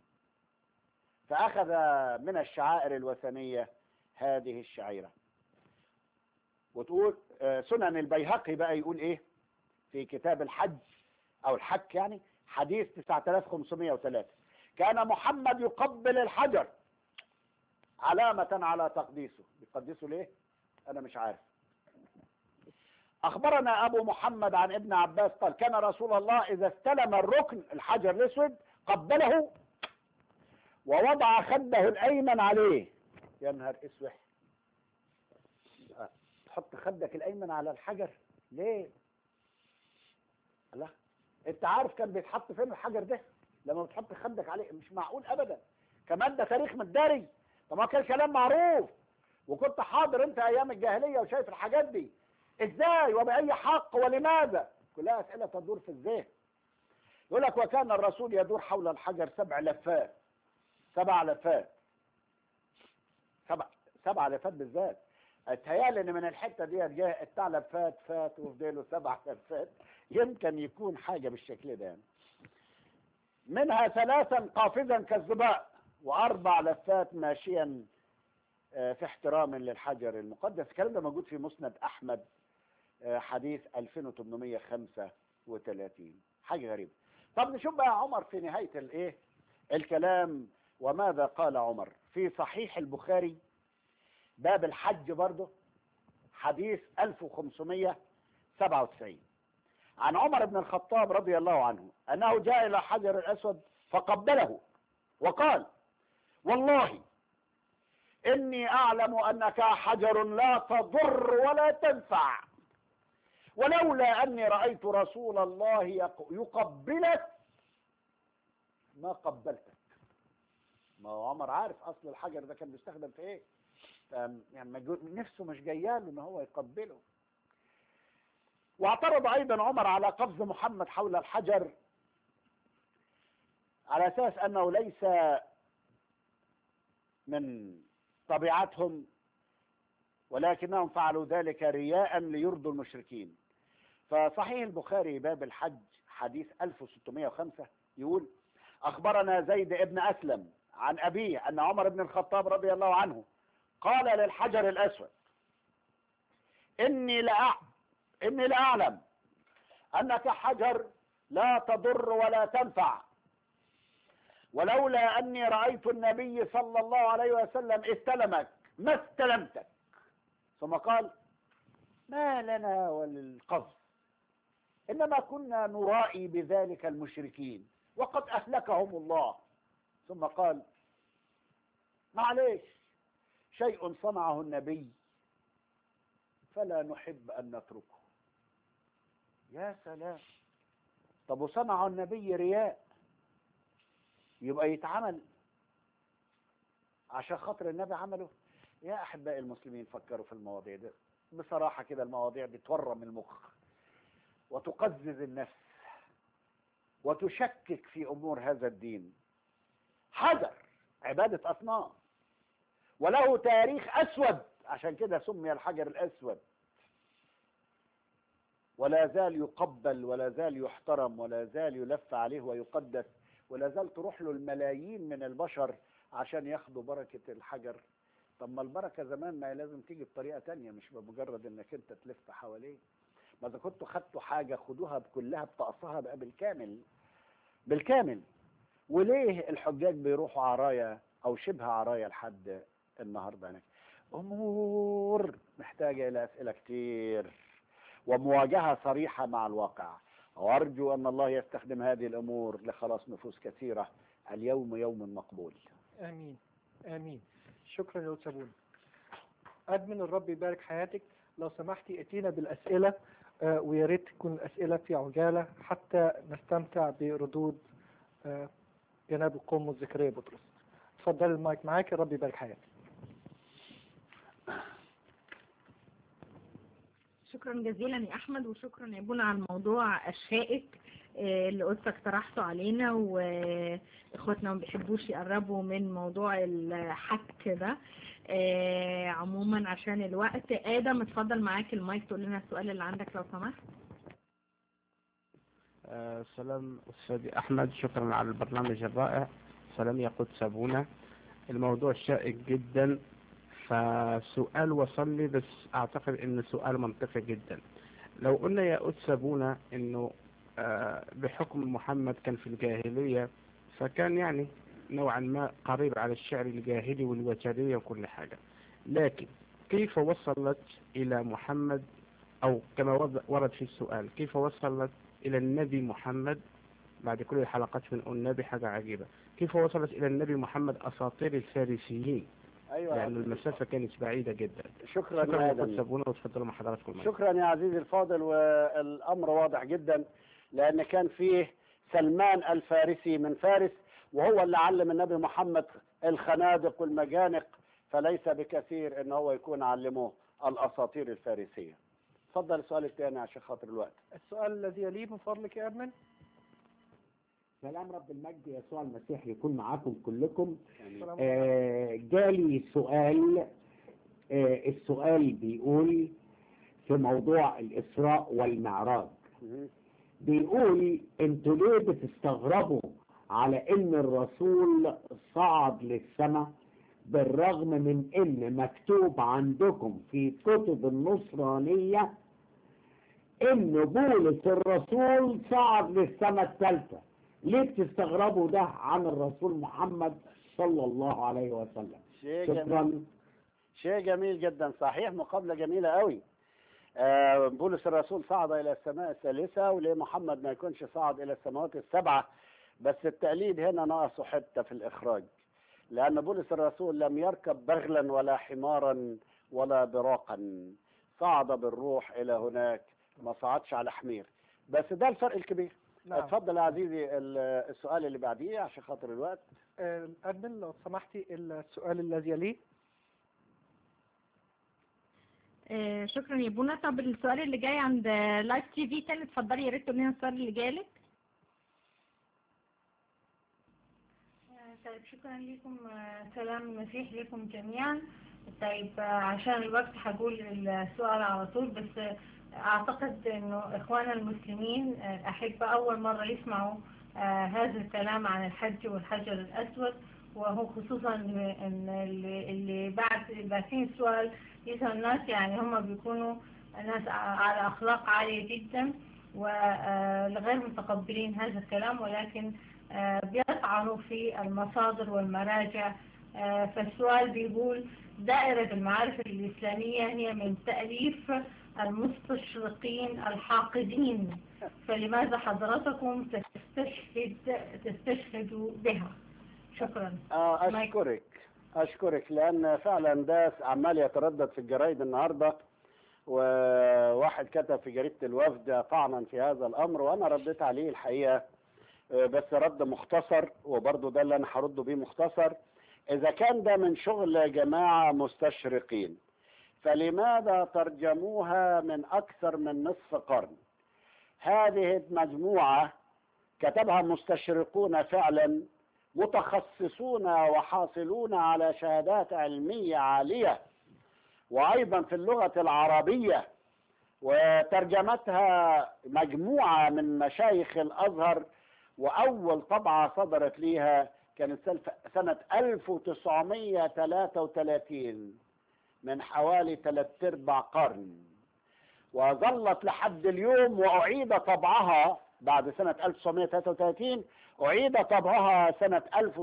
فأخذ من الشعائر الوثنية هذه الشعيرة. وتقول سنن البيهقي بقى يقول ايه في كتاب الحج او الحك يعني حديث 9503 كان محمد يقبل الحجر علامة على تقديسه. يقدسه ليه؟ انا مش عارف. أخبرنا أبو محمد عن ابن عباس قال كان رسول الله إذا استلم الركن الحجر الأسود قبله ووضع خده الأيمن عليه. يا نهار اسوح، تحط خدك الأيمن على الحجر ليه؟ لا، أنت عارف كان بيتحط فين الحجر ده لما بتحط خدك عليه؟ مش معقول أبدا، كمان ده تاريخ متداري. طب ما كان كلام معروف وكنت حاضر أنت أيام الجاهلية وشايف الحاجات دي. إزاي وبأي حق ولماذا؟ كلها أسئلة تدور في الذهن. يقول لك وكان الرسول يدور حول الحجر 7 لفات. 7 لفات، 7 لفات بالذات. اتهيألي ان من الحته دي جاء الثعلب فات وفضله 7 لفات، يمكن يكون حاجه بالشكل ده يعني. منها 3 قافزا كالظباء و4 لفات ماشيا في احترام للحجر المقدس. الكلام ده موجود في مسند احمد حديث 2835. حاجه غريبه. طب نشوف بقى عمر في نهايه الكلام وماذا قال عمر في صحيح البخاري باب الحج برضه حديث 1597 عن عمر بن الخطاب رضي الله عنه أنه جاء إلى حجر الأسود فقبله وقال والله إني أعلم أنك حجر لا تضر ولا تنفع، ولولا أني رأيت رسول الله يقبلك ما قبلتك. ما هو عمر عارف أصل الحجر ده كان بيستخدم في إيه، يعني نفسه مش جاياله ان هو يقبله. واعترض ايضا عمر على قفز محمد حول الحجر على اساس انه ليس من طبيعتهم ولكنهم فعلوا ذلك رياء ليرضوا المشركين. فصحيح البخاري باب الحج حديث 1605 يقول اخبرنا زيد ابن اسلم عن ابيه ان عمر بن الخطاب رضي الله عنه قال للحجر الأسود إني لأعلم أنك حجر لا تضر ولا تنفع، ولولا أني رأيت النبي صلى الله عليه وسلم استلمك ما استلمتك. ثم قال ما لنا وللقذف، إنما كنا نرائي بذلك المشركين وقد أهلكهم الله. ثم قال معليش، شيء صنعه النبي فلا نحب أن نتركه. يا سلام، طب وصنعه النبي رياء يبقى يتعمل عشان خاطر النبي عمله؟ يا أحبائي المسلمين فكروا في المواضيع دي بصراحة كده. المواضيع دي تورم المخ وتقزز النفس وتشكك في أمور هذا الدين. حجر عبادة أصنام وله تاريخ أسود، عشان كده سمي الحجر الأسود، ولا زال يقبل ولا زال يحترم ولا زال يلف عليه ويقدس، ولا زال تروح له الملايين من البشر عشان ياخدوا بركة الحجر. طب ما البركة زمان ما لازم تيجي بطريقة تانية، مش بمجرد انك انت تلف حواليه. ما اذا كنتوا خدتوا حاجة خدوها كلها بطقسها بقى بالكامل. وليه الحجاج بيروحوا عرايا او شبه عرايا لحد النهارده هناك؟ امور محتاجه الى اسئله كتير ومواجهه صريحه مع الواقع، وارجو ان الله يستخدم هذه الامور لخلاص نفوس كثيره. اليوم يوم مقبول. امين امين. شكرا يا أستاذ بونا. ادمن الرب يبارك حياتك. لو سمحتي اتينا بالاسئله ويا ريت تكون الاسئله في عجاله حتى نستمتع بردود جناب القوم زكريا بطرس. اتفضل المايك معاك. الرب يبارك حياتك. شكرا جزيلا يا احمد، وشكرا يا بونا على الموضوع الشائك اللي قلت اقترحته علينا، واخواتنا ما بيحبوش يقربوا من موضوع الحك ده. عموما عشان الوقت، ادم اتفضل معاك المايك تقول لنا السؤال اللي عندك لو سمحت. سلام أستاذ أحمد، شكرا على البرنامج الرائع. سلام يا قدس أبونا. الموضوع شائك جدا، فسؤال وصل لي بس أعتقد إنه سؤال منطقي جدا. لو قلنا يا قدس أبونا إنه بحكم محمد كان في الجاهلية، فكان يعني نوعا ما قريب على الشعر الجاهلي والوترية وكل حاجة، لكن كيف وصلت إلى محمد أو كما ورد في السؤال، كيف وصلت إلى النبي محمد بعد كل الحلقات بنقول النبي حاجة عجيبة، كيف وصلت إلى النبي محمد أساطير الفارسيين؟ ايوه لأن المسافة كانت بعيدة جدا. شكرا شكرا يا لكم آدم. سابونا، وتفضلوا مع حضراتكم. شكرا يا عزيزي الفاضل. والامر واضح جدا، لان كان فيه سلمان الفارسي من فارس، وهو اللي علم النبي محمد الخنادق والمجانق، فليس بكثير ان هو يكون علموه الاساطير الفارسيه. اتفضل السؤال الثاني عشان خاطر الوقت. السؤال الذي يليه من فضلك يا أدمن. سلام رب المجد يسوع المسيح يكون معاكم كلكم. السلام جالي سؤال. السؤال بيقول في موضوع الإسراء والمعراج. بيقول انتوا ليه بتستغربوا على ان الرسول صعد للسماء، بالرغم من ان مكتوب عندكم في كتب النصرانية ان بولس الرسول صعد للسماء الثالثة؟ ليه بتستغربوا ده عن الرسول محمد صلى الله عليه وسلم؟ شكرا. شيء جميل جدا، صحيح، مقابلة جميلة قوي. بولس الرسول صعد إلى السماء الثالثة، وليه محمد ما يكونش صعد إلى السماوات السبعة؟ بس التقليد هنا ناقصه حتة في الإخراج، لأن بولس الرسول لم يركب بغلا ولا حمارا ولا براقا، صعد بالروح إلى هناك، ما صعدش على حمير. بس ده الفرق الكبير. نعم. اتفضل يا عزيزي السؤال اللي بعديه عشان خاطر الوقت. أدمن لو سمحتي السؤال الذي يليه. شكرا يا بونا. طب السؤال اللي جاي عند لايف تي في تاني، اتفضلي يا ريت تقولي لنا السؤال اللي جالك. طيب شكرا لكم. سلام المسيح لكم جميعا. طيب عشان الوقت هقول السؤال على طول، بس اعتقد انه اخواننا المسلمين احب اول مرة يسمعوا هذا الكلام عن الحج والحجر الاسود، وهو خصوصا ان اللي باعتين السؤال يسأل الناس، يعني هم بيكونوا ناس على اخلاق عالية جدا وغير متقبلين هذا الكلام، ولكن بيطعنوا في المصادر والمراجع. فالسؤال بيقول: دائرة المعارف الإسلامية هي من تأليف المستشرقين الحاقدين، فلماذا حضرتكم تستشهدوا بها؟ شكرا. أشكرك لأن فعلا ده عمال يتردد في الجرايد النهاردة، وواحد كتب في جريدة الوفد طعنا في هذا الأمر، وأنا رديت عليه الحقيقة، بس رد مختصر، وبرضه ده اللي أنا هرده بيه مختصر. إذا كان ده من شغل جماعة مستشرقين، فلماذا ترجموها من أكثر من نصف قرن؟ هذه مجموعة كتبها مستشرقون فعلا، متخصصون وحاصلون على شهادات علمية عالية، وأيضا في اللغة العربية، وترجمتها مجموعة من مشايخ الأزهر، وأول طبعة صدرت ليها كانت سنة 1933، من حوالي 3/4 قرن، وظلت لحد اليوم، وأعيد طبعها بعد سنة 1933، أعيد طبعها سنة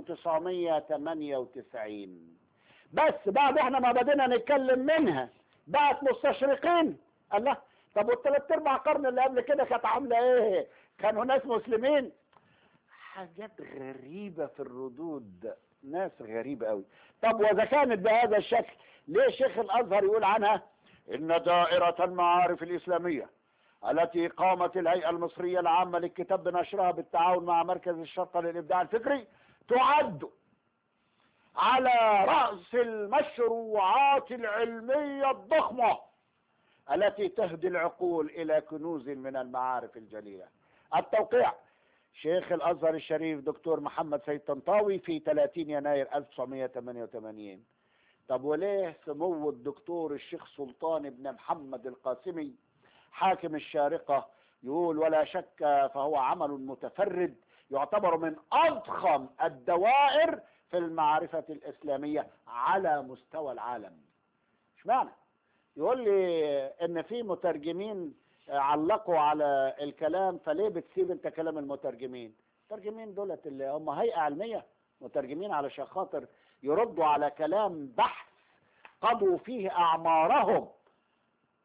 1998. بس بعد احنا ما بدينا نتكلم منها بقت مستشرقين. الله، طب وال3/4 قرن اللي قبل كده كانت عاملة ايه؟ كانوا ناس مسلمين؟ حاجات غريبة في الردود، ناس غريبة قوي. طب وإذا كانت بهذا الشكل، ليه شيخ الأزهر يقول عنها إن دائرة المعارف الإسلامية التي قامت الهيئة المصرية العامة للكتاب بنشرها بالتعاون مع مركز الشرطة للإبداع الفكري تعد على رأس المشروعات العلمية الضخمة التي تهدي العقول إلى كنوز من المعارف الجليلة؟ التوقيع شيخ الأزهر الشريف دكتور محمد سيد طنطاوي في 30 يناير 1988. طب وليه سمو الدكتور الشيخ سلطان بن محمد القاسمي حاكم الشارقة يقول ولا شك فهو عمل متفرد يعتبر من أضخم الدوائر في المعرفة الإسلامية على مستوى العالم؟ مش معنى يقول لي إن في مترجمين علقوا على الكلام، فليه بتسيب انت كلام المترجمين؟ المترجمين دولت اللي هم هيئة علمية، مترجمين علشان خاطر يردوا على كلام بحث قضوا فيه أعمارهم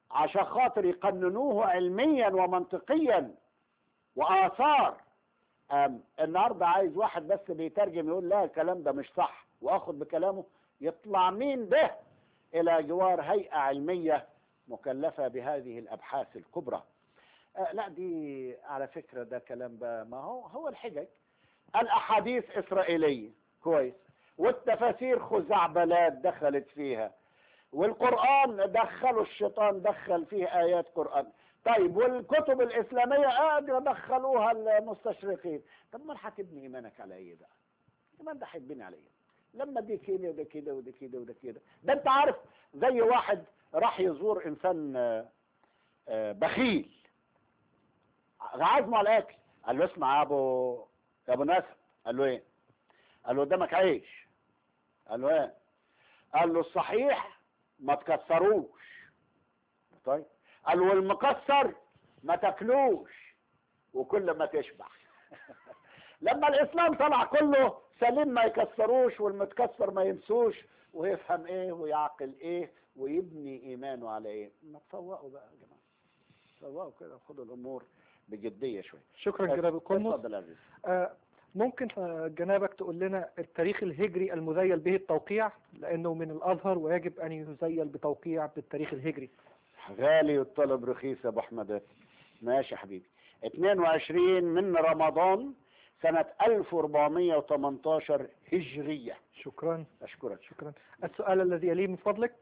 عشان خاطر يقننوه علميا ومنطقيا وآثار. النهارده عايز واحد بس بيترجم يقول لا الكلام ده مش صح واخد بكلامه، يطلع مين ده الى جوار هيئة علمية مكلفة بهذه الابحاث الكبرى؟ لا دي على فكرة ده كلام بقى، ما هو الحجج الاحاديث اسرائيلية كويس، والتفاسير خزعبلات دخلت فيها، والقرآن دخلوا الشيطان دخل فيه آيات قرآن. طيب والكتب الإسلامية قادرة دخلوها المستشرقين. طب ما هتبني إيمانك على إيه بقى؟ إيمان ده هيتبني على إيه؟ لما دي كده وده كده وده كده وده كده. ده أنت عارف زي واحد راح يزور إنسان بخيل عازمه على الأكل، قال له اسمع يا أبو ناسب. قال له إيه؟ قال له قدامك عيش. قال له إيه؟ قال له الصحيح ما تكسروش. طيب قال والمكسر ما تاكلوش وكل ما تشبع. لما الاسلام طلع كله سليم ما يكسروش والمتكسر ما يمسوش، ويفهم ايه ويعقل ايه ويبني ايمانه على ايه. ما تفوقوا بقى يا جماعه، تفوقوا كده، خدوا الامور بجديه شويه. شكرا جناب القمص. اتفضل يا عزيز. ممكن جنابك تقول لنا التاريخ الهجري المذيل به التوقيع، لأنه من الأزهر ويجب أن يذيل بتوقيع بالتاريخ الهجري. غالي والطلب رخيص يا أبو أحمد. ماشي يا حبيبي. 22 من رمضان سنة 1418 هجرية. شكرا. أشكرك. شكرا. السؤال الذي يليه من فضلك.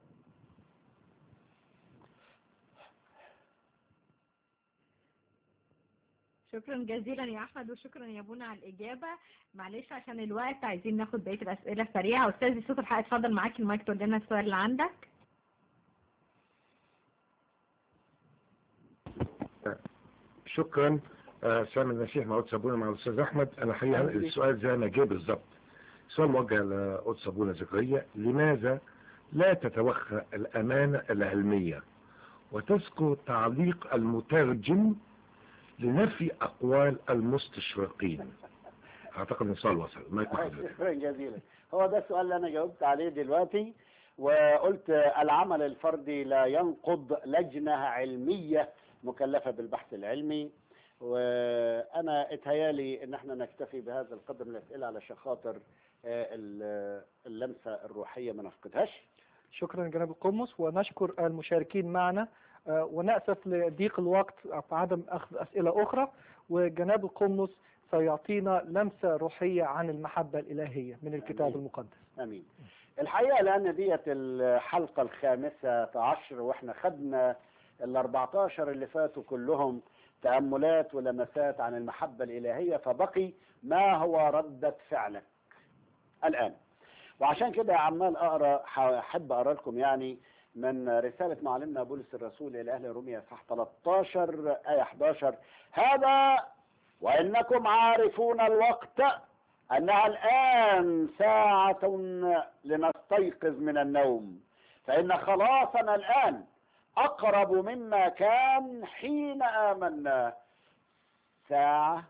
شكرا جزيلا يا احمد، وشكرا يا بونا على الاجابه. معلش عشان الوقت عايزين ناخد بقيه الاسئله سريعه. استاذي صوت الحق اتفضل معاك المايك تقول لنا السؤال اللي عندك. شكرا. سامي المسيح مع قدس ابونا مع الاستاذ احمد. انا حقيقه السؤال زي ما جه بالظبط، سؤال موجه لقدس ابونا زكريا. لماذا لا تتوخى الامانه العلميه وتذكر تعليق المترجم لنفي اقوال المستشرقين؟ اعتقد ان السؤال وصل. شكرا جزيلا. هو ده السؤال اللي انا جاوبت عليه دلوقتي، وقلت العمل الفردي لا ينقض لجنة علمية مكلفة بالبحث العلمي. وانا اتهيالي ان احنا نكتفي بهذا القدر من الاسئله علشان خاطر اللمسه الروحيه ما نفقدهاش. شكرا جناب القمص، ونشكر المشاركين معنا، ونأسف لضيق الوقت وعدم أخذ أسئلة أخرى. وجناب القمص سيعطينا لمسة روحية عن المحبة الإلهية من الكتاب المقدس. آمين. الحقيقة لأن ديت الحلقة ال15 وإحنا خدنا ال14 اللي فاتوا كلهم تأملات ولمسات عن المحبة الإلهية، فبقي ما هو ردة فعلك الآن. وعشان كده عمال أقرأ، أحب أقرأ لكم يعني من رسالة معلمنا بولس الرسول إلى أهل روميا صح 13 آية 11: هذا وإنكم عارفون الوقت أنها الآن ساعة لنستيقظ من النوم، فإن خلاصنا الآن أقرب مما كان حين آمنا. ساعة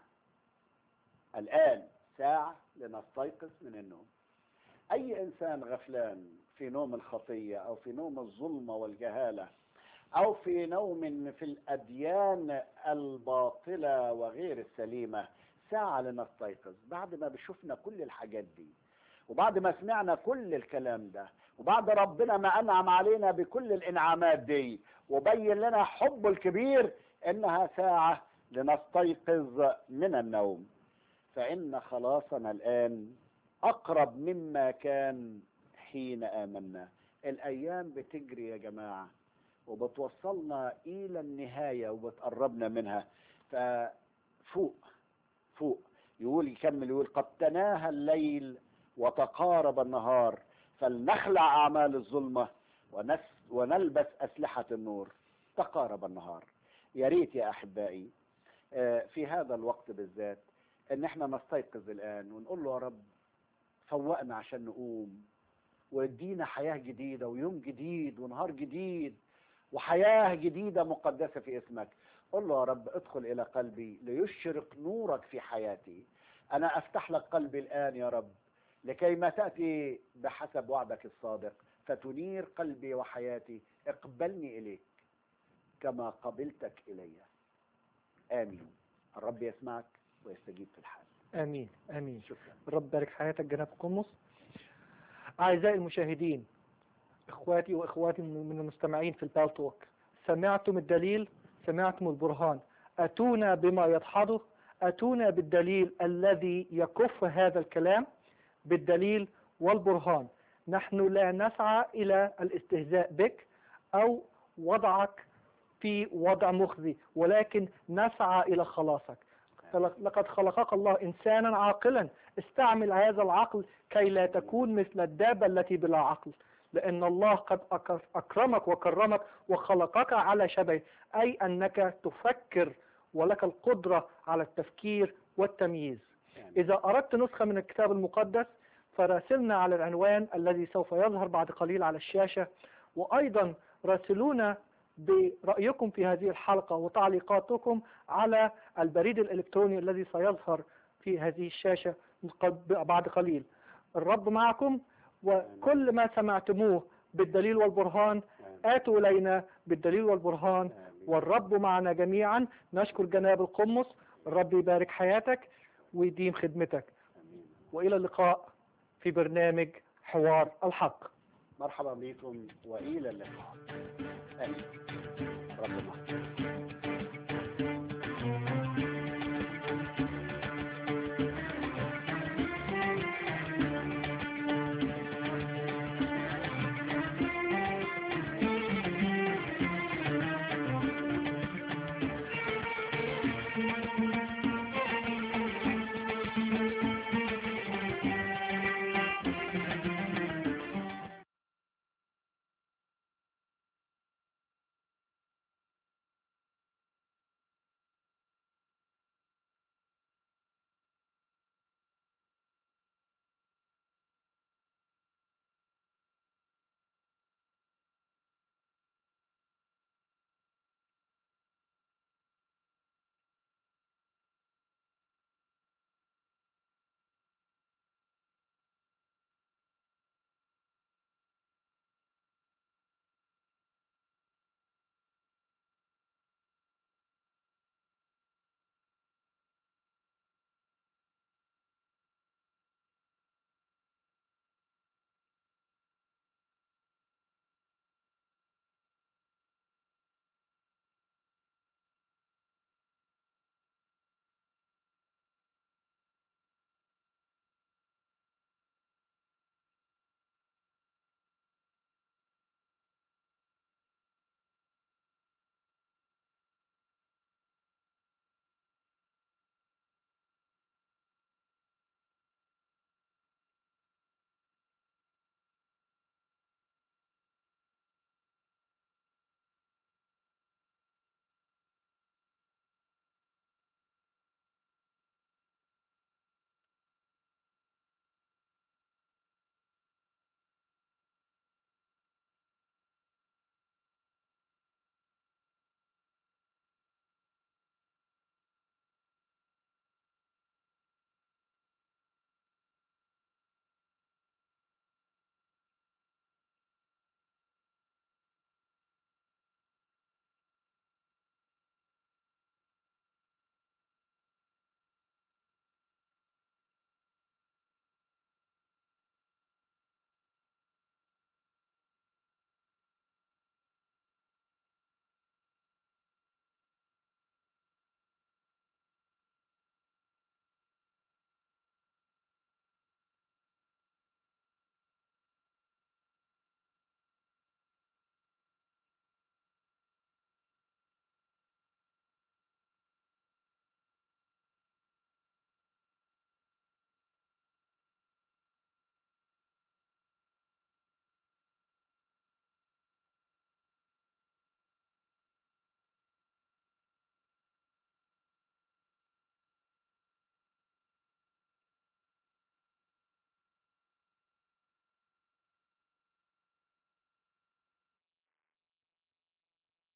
الآن، ساعة لنستيقظ من النوم. أي إنسان غفلان في نوم الخطية أو في نوم الظلمة والجهالة أو في نوم في الأديان الباطلة وغير السليمة، ساعة لنستيقظ بعد ما بشوفنا كل الحاجات دي، وبعد ما سمعنا كل الكلام ده، وبعد ربنا ما أنعم علينا بكل الإنعامات دي وبين لنا حبه الكبير، إنها ساعة لنستيقظ من النوم، فإن خلاصنا الآن أقرب مما كان حين آمنا. الأيام بتجري يا جماعة وبتوصلنا إلى النهاية وبتقربنا منها. ففوق فوق يقول، يكمل يقول: قد تناهى الليل وتقارب النهار، فلنخلع أعمال الظلمة ونلبس أسلحة النور. تقارب النهار. يا ريت يا أحبائي في هذا الوقت بالذات ان احنا نستيقظ الآن ونقول له: يا رب فوقنا عشان نقوم، وادينا حياة جديدة ويوم جديد ونهار جديد وحياة جديدة مقدسة في اسمك. قل له: يا رب ادخل إلى قلبي ليشرق نورك في حياتي. أنا أفتح لك قلبي الآن يا رب لكي ما تأتي بحسب وعدك الصادق فتنير قلبي وحياتي. اقبلني إليك كما قبلتك إلي. آمين. الرب يسمعك ويستجيب في الحال. آمين آمين. شكرا. الرب بارك حياتك جناب قمص. أعزائي المشاهدين، إخواتي وإخواتي من المستمعين في البال توك، سمعتم الدليل، سمعتم البرهان. أتونا بما يدحضه، أتونا بالدليل الذي يكف هذا الكلام، بالدليل والبرهان. نحن لا نسعى إلى الاستهزاء بك أو وضعك في وضع مخزي، ولكن نسعى إلى خلاصك. لقد خلقك الله إنسانا عاقلا، استعمل هذا العقل كي لا تكون مثل الدابة التي بلا عقل، لأن الله قد أكرمك وكرمك وخلقك على شبهه، أي أنك تفكر ولك القدرة على التفكير والتمييز. إذا أردت نسخة من الكتاب المقدس فراسلنا على العنوان الذي سوف يظهر بعد قليل على الشاشة، وأيضا راسلونا برأيكم في هذه الحلقة وتعليقاتكم على البريد الإلكتروني الذي سيظهر في هذه الشاشة بعد قليل. الرب معكم، وكل ما سمعتموه بالدليل والبرهان آتوا إلينا بالدليل والبرهان، والرب معنا جميعا. نشكر جناب القمص، الرب يبارك حياتك ويديم خدمتك، وإلى اللقاء في برنامج حوار الحق. مرحبا بكم وإلى اللقاء. آمين. رب معكم.